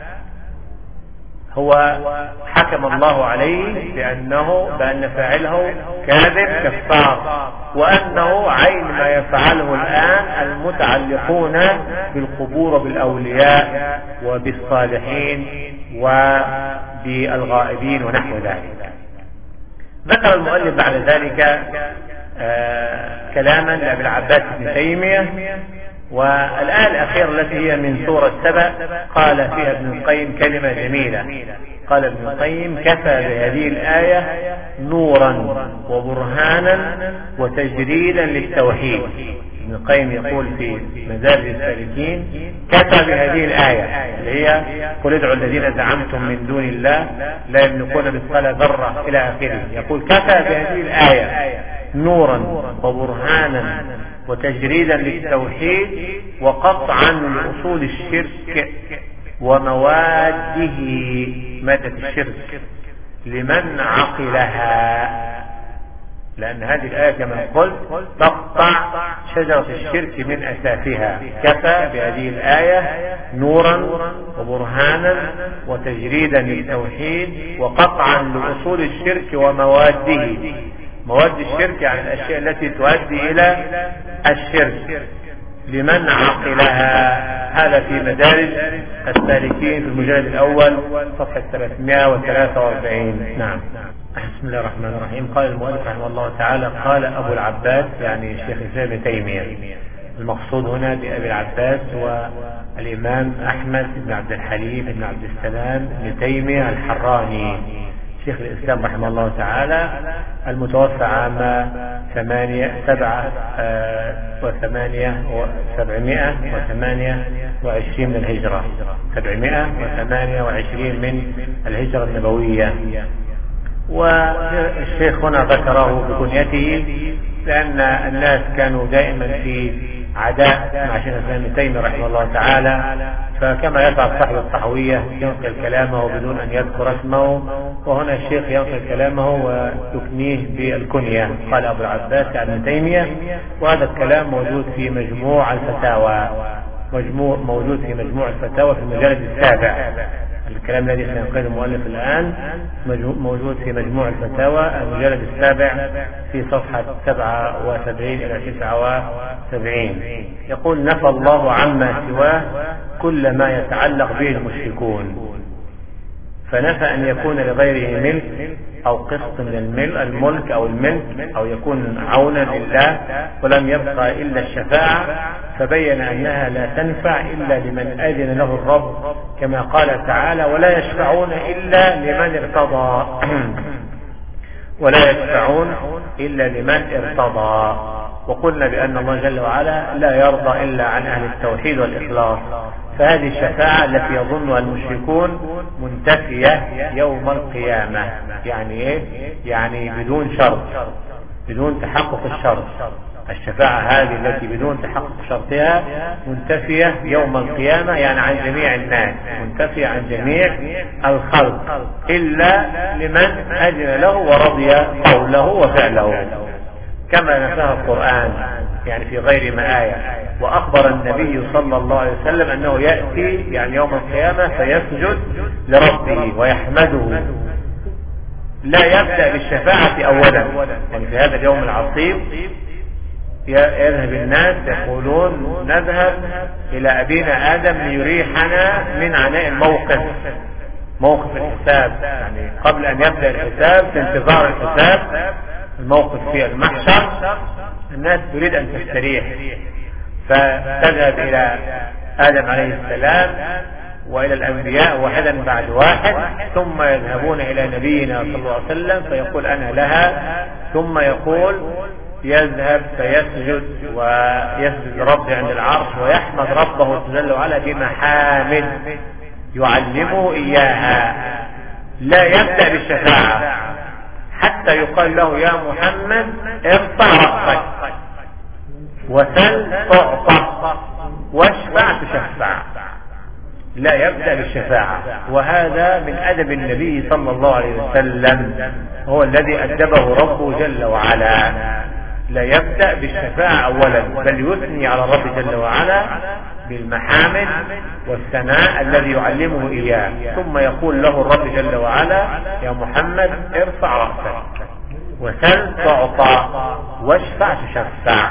هو حكم الله عليه بأنه بأن فاعله كاذب كفار، وأنه عين ما يفعله الآن المتعلقون بالقبور وبالأولياء وبالصالحين وبالغائبين ونحو ذلك. ذكر المؤلف بعد ذلك آه كلاما لأبي العباس بن تيمية، والآية الأخيرة التي هي من سورة سبأ قال فيها ابن القيم كلمة جميلة. قال ابن القيم: كفى بهذه الآية نورا وبرهانا وتجريدا للتوحيد. ابن القيم يقول في مدارج السالكين: كفى بهذه الآية اللي هي قل ادعوا الذين زعمتم من دون الله لا يملكون مثقال ذرة إلى آخره. يقول: كفى بهذه الآية نورا وبرهانا وتجريدا للتوحيد وقطعا لأصول الشرك ومواده، مادة الشرك، لمن عقلها، لأن هذه الآية كما قلت تقطع شجرة الشرك من أساسها. كفى بهذه الآية نورا وبرهانا وتجريدا للتوحيد وقطعا لأصول الشرك ومواده. مواد الشرك يعني الأشياء التي تؤدي إلى الشرك، لمن عقلها. هذا في مدارج السالكين في المجلد الأول صفحة ثلاثمائة وثلاثة وأربعين. نعم. بسم الله الرحمن الرحيم. قال المؤلف رحمه الله تعالى: قال أبو العباس، يعني الشيخ الإسلام ابن تيمية. المقصود هنا بأبي العباس والإمام أحمد بن عبد الحليم بن عبد السلام بن تيمية الحراني، شيخ الإسلام رحمه الله تعالى، المتوفى عام ثمانية سبعة وثمانية وسبعمائة وثمانية وعشرين من الهجرة، سبعمائة وثمانية وعشرين من الهجرة النبوية. والشيخ هنا ذكره بكنيته لأن الناس كانوا دائما في عداء مع شيخ الإسلام ابن تيمية رحمه الله تعالى، فكما يفعل صاحب الطحوية ينقل كلامه بدون أن يذكر اسمه، وهنا الشيخ ينقل كلامه ويكنيه بالكنية. قال أبو العباس ابن تيمية، وهذا الكلام موجود في مجموع الفتاوى، مجموع موجود في مجموع الفتاوى في المجلد السابع. الكلام الذي سينقله المؤلف الآن موجود في مجموع الفتاوى المجلد السابع في صفحة سبعة وسبعين إلى تسعة وسبعين. يقول: نفى الله عما سواه كل ما يتعلق به المشركون، فنفى أن يكون لغيره ملك أو قسط من الملك أو الملك أو يكون عونا لله، ولم يبقى إلا الشفاعة، فبين أنها لا تنفع إلا لمن أذن له الرب، كما قال تعالى: ولا يشفعون إلا لمن ارتضى ولا يشفعون إلا لمن ارتضى. وقلنا بأن الله جل وعلا لا يرضى إلا عن أهل التوحيد والإخلاص، فهذه الشفاعة التي يظنها المشركون منتفية يوم القيامة. يعني إيه؟ يعني بدون شرط، بدون تحقق الشرط. الشفاعة هذه التي بدون تحقق شرطها منتفية يوم القيامة، يعني عن جميع الناس، منتفية عن جميع الخلق إلا لمن أذن له ورضي قوله وفعله، كما نفاه القرآن يعني في غير ما آية. وأخبر النبي صلى الله عليه وسلم أنه يأتي يعني يوم القيامة فيسجد لربه ويحمده، لا يبدأ بالشفاعة أولا. يعني في هذا اليوم العصيب يذهب الناس يقولون: نذهب إلى أبينا آدم ليريحنا من عناء الموقف، موقف الحساب. يعني قبل أن يبدأ الحساب، في انتظار الحساب، الموقف في المحشر، الناس تريد أن تستريح، فتذهب إلى آدم عليه السلام وإلى الأنبياء واحدا بعد واحد، ثم يذهبون إلى نبينا صلى الله عليه وسلم فيقول: أنا لها، ثم يقول يذهب فيسجد ويسجد ربي عند العرش ويحمد ربه جل وعلا بمحامد يعلمه إياها، لا يبدأ بالشفاعة حتى يقال له: يا محمد ارفع رأسك وسل تعطى واشفع تشفع. لا يبدأ بالشفاعة، وهذا من أدب النبي صلى الله عليه وسلم، هو الذي أدبه ربه جل وعلا. لا يبدأ بالشفاعة أولا، بل يثني على الرب جل وعلا بالمحامد والثناء الذي يعلمه إياه، ثم يقول له الرب جل وعلا: يا محمد ارفع رأسك وسل تعطى واشفع تشفع.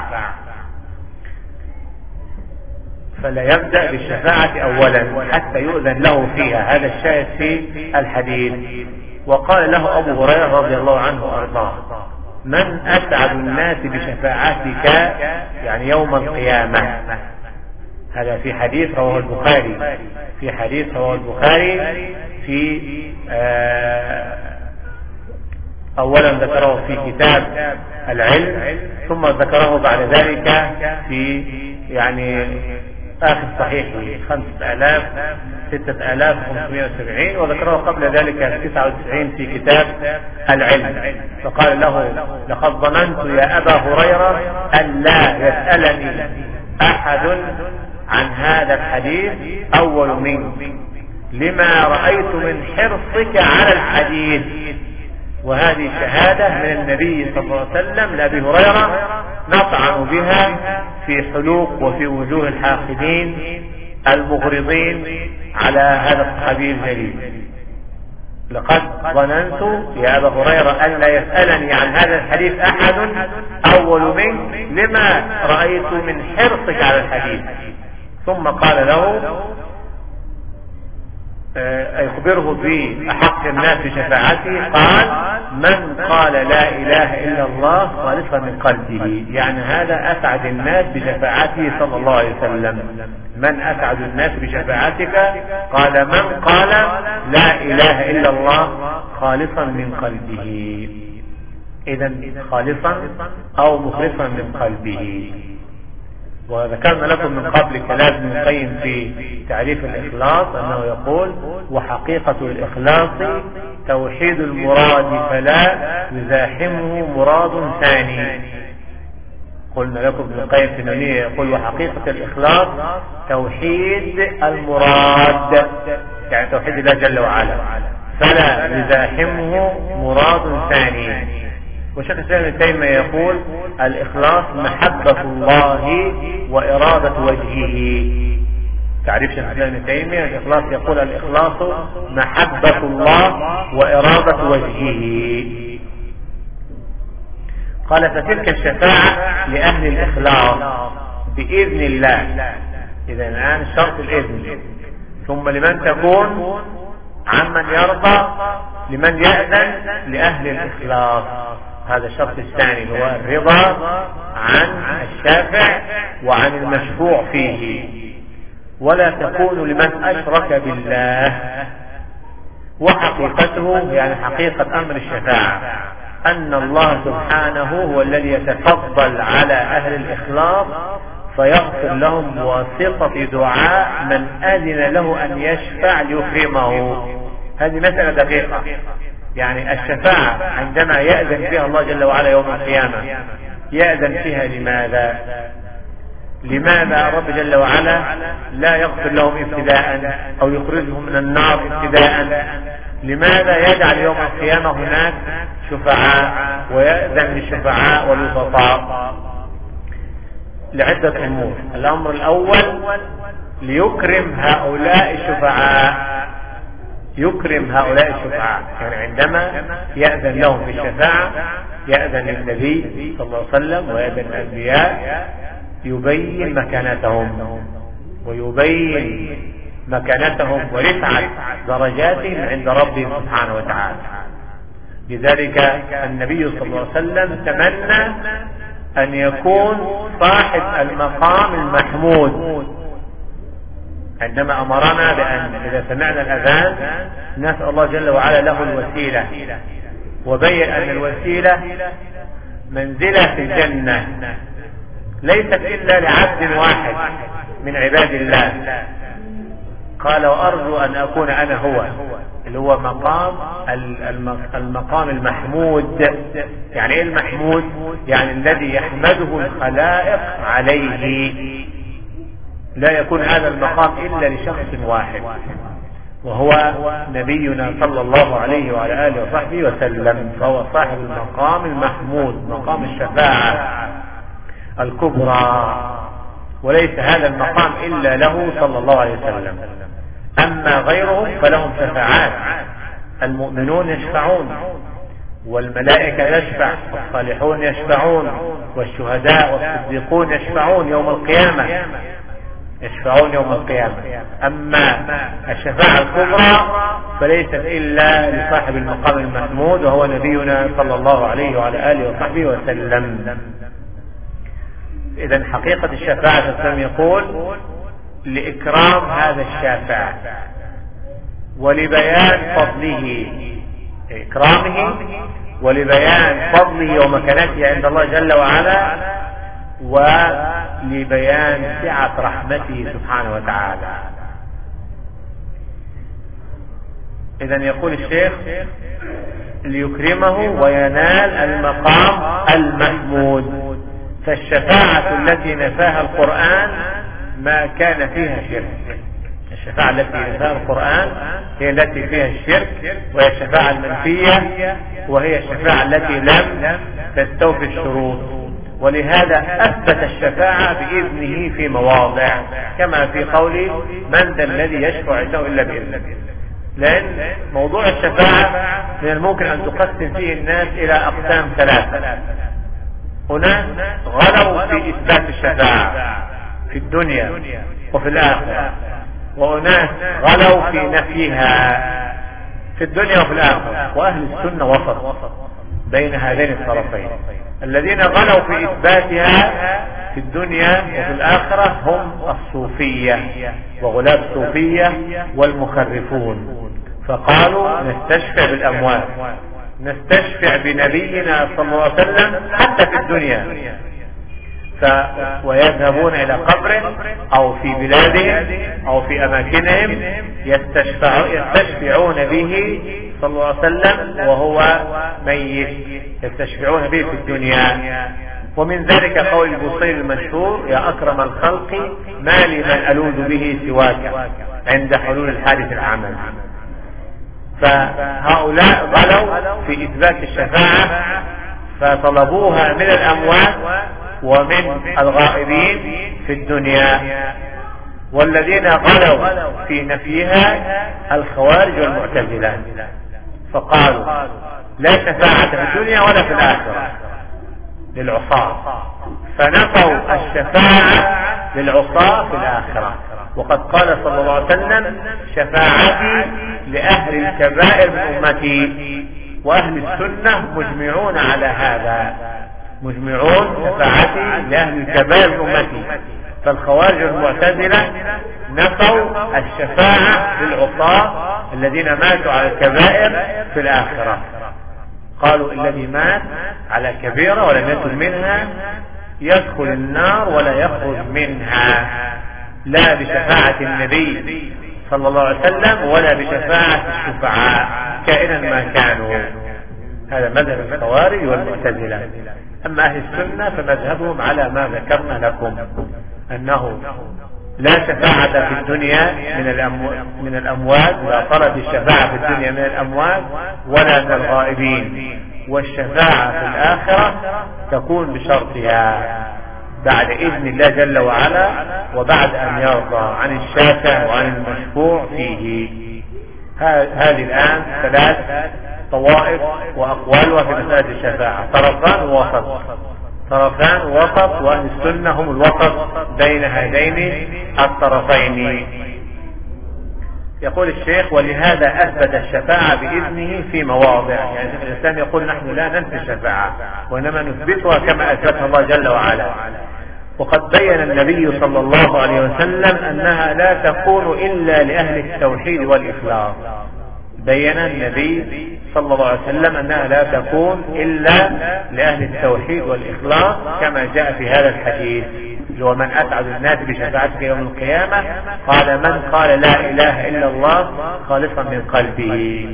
فلا يبدأ بالشفاعة أولا حتى يؤذن له فيها. هذا الشاهد في الحديث. وقال له أبو هريرة رضي الله عنه وأرضاه: من أسعد الناس بشفاعتك يعني يوم القيامة؟ هذا في حديث رواه البخاري، في حديث رواه البخاري في آه أولا ذكره في كتاب العلم، ثم ذكره بعد ذلك في يعني آخر صحيحه خمسة آلاف ستة آلاف وخمسمائة وسبعين، وذكره قبل ذلك تسعة وتسعين في كتاب العلم. فقال له: لقد ظننت يا أبا هريرة أن لا يسألني أحد عن هذا الحديث أول منك، لما رأيت من حرصك على الحديث. وهذه شهادة من النبي صلى الله عليه وسلم لأبي هريرة نطعن بها في حلوق وفي وجوه الحاقدين المغرضين على هذا الصحابي الجليل. لقد ظننت يا أبا هريرة أن لا يسألني عن هذا الحديث أحد أول منك، لما رأيت من حرصك على الحديث. ثم قال له يخبره بأحق الناس بشفاعته، قال: من قال لا إله إلا الله خالصا من قلبه. يعني هذا أسعد الناس بشفاعته صلى الله عليه وسلم. من أسعد الناس بشفاعتك؟ قال: من قال لا إله إلا الله خالصا من قلبه. إذن خالصا أو مخلصا من قلبه. وذكرنا لكم من قبل كلام ابن القيم في تعريف الإخلاص أنه يقول: وحقيقة الإخلاص توحيد المراد فلا يزاحمه مراد ثاني. قلنا لكم ابن القيم في النونية يقول: وحقيقة الإخلاص توحيد المراد، يعني توحيد الله جل وعلا، فلا يزاحمه مراد ثاني. وشيخ الإسلام ابن تيمية يقول: الإخلاص محبة الله وإرادة وجهه. تعريف شيخ الإسلام ابن تيمية الإخلاص، يقول: الإخلاص محبة الله وإرادة وجهه. قال: فتلك الشفاعة لأهل الإخلاص بإذن الله. إذا الآن شرط الإذن. ثم لمن تكون؟ عمن يرضى لمن يأذن لأهل الإخلاص. هذا الشرط الثاني هو الرضا عن الشافع وعن المشفوع فيه، ولا تكون لمن أشرك بالله. وحقيقته يعني حقيقة أمر الشفاعة أن الله سبحانه هو الذي يتفضل على أهل الإخلاص فيغفر لهم بواسطة دعاء من أذن له أن يشفع ليكرمه. هذه مسألة دقيقة، يعني الشفاعة عندما يأذن فيها الله جل وعلا يوم القيامة يأذن فيها لماذا؟ لماذا رب جل وعلا لا يغفر لهم ابتداء أو يخرجهم من النار ابتداء؟ لماذا يجعل يوم القيامة هناك شفعاء ويأذن للشفعاء والوسطاء؟ لعدة أمور. الأمر الأول ليكرم هؤلاء الشفعاء، يكرم هؤلاء الشفعاء، يعني عندما يأذن لهم بالشفاعة يأذن للنبي صلى الله عليه وسلم ويأذن الأنبياء يبين مكانتهم ويبين مكانتهم ورفعة درجاتهم عند ربهم سبحانه وتعالى. لذلك النبي صلى الله عليه وسلم تمنى أن يكون صاحب المقام المحمود عندما أمرنا بأن إذا سمعنا الأذان نسأل الله جل وعلا له الوسيلة، وبين أن الوسيلة منزلة في الجنة ليست إلا لعبد واحد من عباد الله. قال وأرجو أن أكون أنا هو، اللي هو مقام المقام المحمود. يعني إيه المحمود؟ يعني الذي يحمده الخلائق عليه. لا يكون هذا المقام إلا لشخص واحد وهو نبينا صلى الله عليه وعلى آله وصحبه وسلم، فهو صاحب المقام المحمود، مقام الشفاعة الكبرى، وليس هذا المقام إلا له صلى الله عليه وسلم. أما غيرهم فلهم شفاعات، المؤمنون يشفعون والملائكة يشفع والصالحون يشفعون والشهداء والصديقون يشفعون يوم القيامة، يشفعون يوم القيامة. أما الشفاعة الكبرى فليست إلا لصاحب المقام المحمود وهو نبينا صلى الله عليه وعلى آله وصحبه وسلم. إذن حقيقة الشفاعة الإسلام يقول لإكرام هذا الشافع ولبيان فضله، إكرامه ولبيان فضله ومكانته عند الله جل وعلا، ولبيان سعة رحمته سبحانه وتعالى. إذن يقول الشيخ ليكرمه وينال المقام المحمود. فالشفاعة التي نفاها القرآن ما كان فيها شرك. الشفاعة التي نفاها القرآن هي التي فيها الشرك، وهي الشفاعة المنفية، وهي الشفاعة التي لم تستوفي الشروط. ولهذا أثبت الشفاعة بإذنه في مواضع، كما في قوله من ذا الذي يشفع عنده إلا بإذنه. لأن موضوع الشفاعة من الممكن أن تقسم فيه الناس إلى أقسام ثلاثة. هناك غلوا في إثبات الشفاعة في الدنيا وفي الآخرة، وأناس غلوا في نفيها في الدنيا وفي الآخرة. وأهل السنة وسط بين هذين الطرفين. الذين غلوا في إثباتها في الدنيا وفي الآخرة هم الصوفية وغلاة الصوفية والمخرفون، فقالوا نستشفع بالأموات، نستشفع بنبينا صلى الله عليه وسلم حتى في الدنيا. ف... ويذهبون إلى قبر أو في بلادهم أو في أماكنهم يستشفع... يستشفعون به صلى الله عليه وسلم وهو ميت، يستشفعون به في الدنيا. ومن ذلك قول البوصيري المشهور يا أكرم الخلق ما لي من ألوذ به سواك عند حلول الحادث الأعمال. فهؤلاء غلوا في إثبات الشفاعة فطلبوها من الأموات ومن الغائبين في الدنيا. والذين غلوا في نفيها الخوارج والمعتزلة، فقالوا لا شفاعة في الدنيا ولا في الآخرة للعصاة، فنفوا الشفاعة للعصاة في الآخرة. وقد قال صلى الله عليه وسلم شفاعتي لأهل الكبائر من أمتي، وأهل السنة مجمعون على هذا، مجمعون شفاعتي لأهل الكبائر من أمتي. فالخوارج المعتزلة نفوا الشفاعة للعصاة الذين ماتوا على الكبائر في الآخرة، قالوا الذي مات على كبيرة ولم يتب منها يدخل النار ولا يخرج منها، لا بشفاعة النبي صلى الله عليه وسلم ولا بشفاعة الشفعاء كائنا ما كانوا. هذا مذهب الخوارج والمعتزلة. أما أهل السنة فمذهبهم على ما ذكرنا لكم، أنه لا شفاعة في الدنيا من الأموات, من الأموات لا طلب الشفاعة في الدنيا من الأموات ولا من الغائبين، والشفاعة في الآخرة تكون بشرطها بعد إذن الله جل وعلا وبعد أن يرضى عن الشافع وعن المشفوع فيه. هذه الآن ثلاث طوائف وأقوالها في مسألة الشفاعة، طرفان ووسط، طرفان ووسط، وأهل السنة هم الوسط بين هذين الطرفين. يقول الشيخ ولهذا أثبت الشفاعة بإذنه في مواضع، يعني الإسلام يقول نحن لا ننفي الشفاعة وإنما نثبتها كما أثبتها الله جل وعلا. وقد بين النبي صلى الله عليه وسلم أنها لا تكون إلا لأهل التوحيد والإخلاص. بين النبي صلى الله عليه وسلم أنها لا تكون إلا لأهل التوحيد والإخلاص كما جاء في هذا الحديث، هو من أسعد الناس بشفاعتك يوم القيامة قال من قال لا إله إلا الله خالصا من قلبه.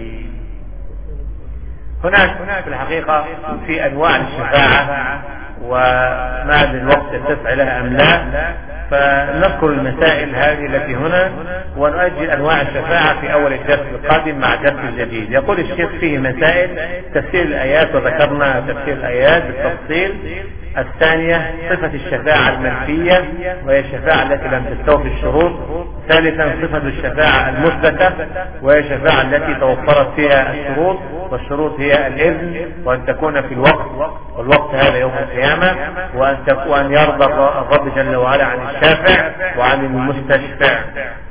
هناك في الحقيقة في أنواع الشفاعة وما أدري الوقت يتسع لها أم لا، فنذكر المسائل هذه التي هنا ونؤجل أنواع الشفاعة في أول الدرس القادم مع الدرس الجديد. يقول الشيخ فيه مسائل تفسير الآيات وذكرنا تفسير الآيات بالتفصيل. الثانية صفة الشفاعة المنفية وهي الشفاعة التي لم تستوفي الشروط. ثالثا صفة الشفاعة المثبتة وهي الشفاعة التي توفرت فيها الشروط، والشروط هي الإذن وأن تكون في الوقت، والوقت هذا يوم القيامة، وأن, وأن يرضى الرب جل وعلا عن الشافع وعن المستشفع.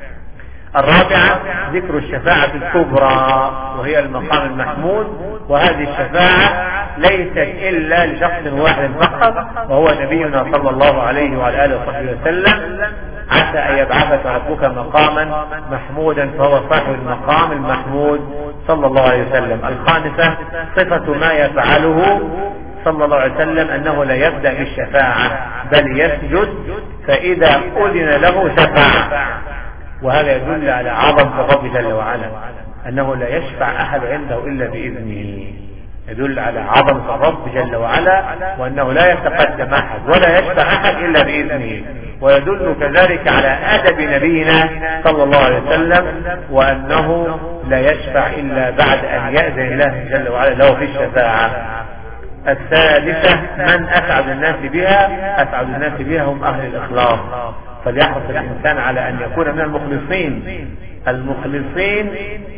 الرابعة ذكر الشفاعة الكبرى وهي المقام المحمود، وهذه الشفاعة ليست إلا لشخص واحد فقط وهو نبينا صلى الله عليه وعلى آله وصحبه وسلم. عسى أن يبعثك ربك مقاما محمودا فهو صاحب المقام المحمود صلى الله عليه وسلم. الخامسة صفة ما يفعله صلى الله عليه وسلم أنه لا يبدأ بالشفاعة بل يسجد فإذا أذن له شفاعة، وهذا يدل على عظمة الرب جل وعلا أنه لا يشفع أحد عنده إلا بإذنه، يدل على عظمة الرب جل وعلا وأنه لا يتقدم أحد ولا يشفع أحد إلا بإذنه، ويدل كذلك على أدب نبينا صلى الله عليه وسلم وأنه لا يشفع إلا بعد أن يأذن الله جل وعلا له في الشفاعة. الثالثة من أسعد الناس بها، أسعد الناس بها هم أهل الإخلاص، فليحرص الإنسان على أن يكون من المخلصين. المخلصين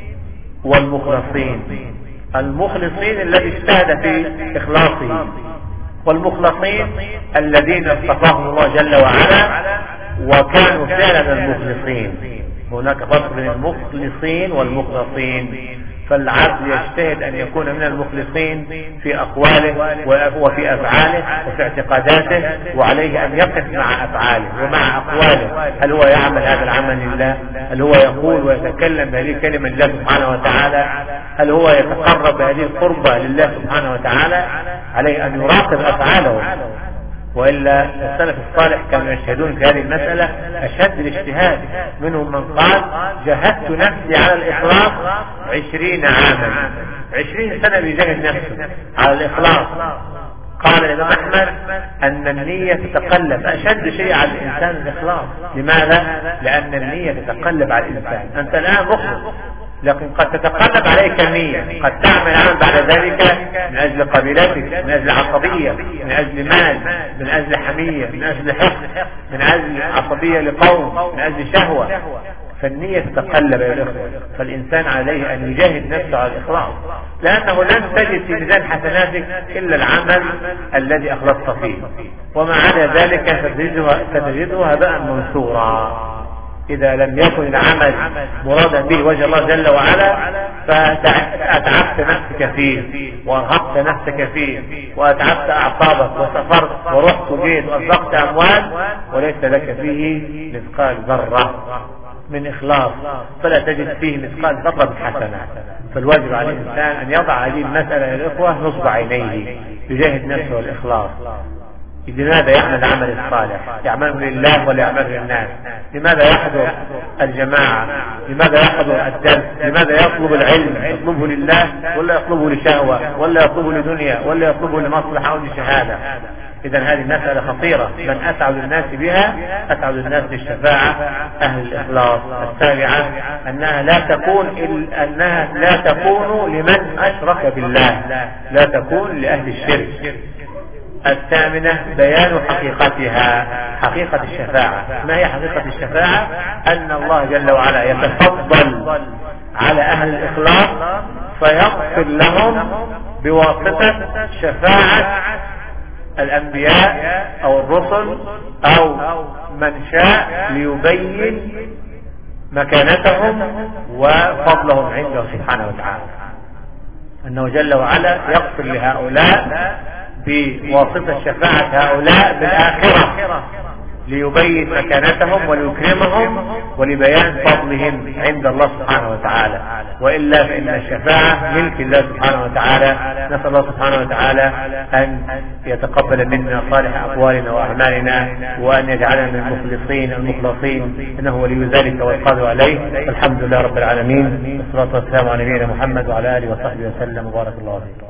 والمخلصين، المخلصين الذي اجتهد في إخلاصه، والمخلصين الذين اصطفاهم الله جل وعلا وكانوا فعلا المخلصين. هناك فرق بين المخلصين والمخلصين، فالعبد يجتهد أن يكون من المخلصين في أقواله وفي أفعاله وفي اعتقاداته، وعليه أن يقف مع أفعاله ومع أقواله. هل هو يعمل هذا العمل لله؟ هل هو يقول ويتكلم بهذه الكلمة لله سبحانه وتعالى؟ هل هو يتقرب بهذه القربة لله سبحانه وتعالى؟ عليه أن يراقب أفعاله، وإلا السلف الصالح كانوا يشهدون في هذه المسألة أشد الاجتهاد. منهم من قال جهدت نفسي على الإخلاص عشرين عاما، عشرين سنة بيجهد نفسه على الإخلاص. قال الإمام أحمد أن النية تتقلب، أشد شيء على الإنسان الإخلاص. لماذا؟ لأن النية تتقلب على الإنسان. أنت الآن مخلص لكن قد تتقلب عليك النية، قد تعمل عمل بعد ذلك من أجل قبيلتك، من أجل عصبية، من أجل مال، من أجل حمية، من أجل حقد، من أجل عصبية لقوم، من أجل شهوة. فالنية تتقلب يا الأخوة، فالإنسان عليه أن يجاهد نفسه على الإخلاص، لأنه لن تجد في ميزان حسناتك إلا العمل الذي أخلصت فيه، وما عدا ذلك ستجده هباء منثورا. إذا لم يكن العمل مرادا به وجه الله جل وعلا فأتعبت نفسك فيه وأرهقت نفسك فيه وأتعبت أعصابك وسافرت ورحت وجيت وأنفقت أموال وليس لك فيه مثقال ذرة من إخلاص، فلا تجد فيه مثقال ذرة من حسنة. فالواجب على الإنسان أن يضع هذه المسألة للإخوة نصب عينيه، يجاهد نفسه والإخلاص. لماذا يعمل العمل الصالح؟ يعمله لله ولا يعمله للناس؟ لماذا يحضر الجماعة؟ لماذا يحضر الدرس؟ لماذا يطلب العلم؟ يطلبه لله ولا يطلبه لشهوة ولا يطلبه لدنيا ولا يطلبه لمصلحة أو لشهادة؟ إذا هذه مسألة خطيرة، من أسعد الناس بها أسعد الناس للشفاعة أهل الإخلاص. السابعة أنها لا تكون أنها لا تكون لمن أشرك بالله، لا تكون لأهل الشرك. الثامنة بيان حقيقتها، حقيقة الشفاعة. ما هي حقيقة الشفاعة؟ أن الله جل وعلا يتفضل على أهل الإخلاص فيغفر لهم بواسطة شفاعة الأنبياء أو الرسل أو من شاء ليبين مكانتهم وفضلهم عنده سبحانه وتعالى. أنه جل وعلا يغفر لهؤلاء بواسطة شفاعة هؤلاء بالآخرة ليبين مكانتهم وليكرمهم ولبيان فضلهم عند الله سبحانه وتعالى. وإلا فإن الشفاعة ملك الله سبحانه وتعالى. نسأل الله سبحانه وتعالى أن يتقبل منا صالح أقوالنا وأعمالنا وأن يجعلنا من المخلصين المخلصين، إنه ولي ذلك والقادر عليه. الحمد لله رب العالمين، والصلاة والسلام على نبينا محمد وعلى آله وصحبه وسلم، وبارك الله فيكم.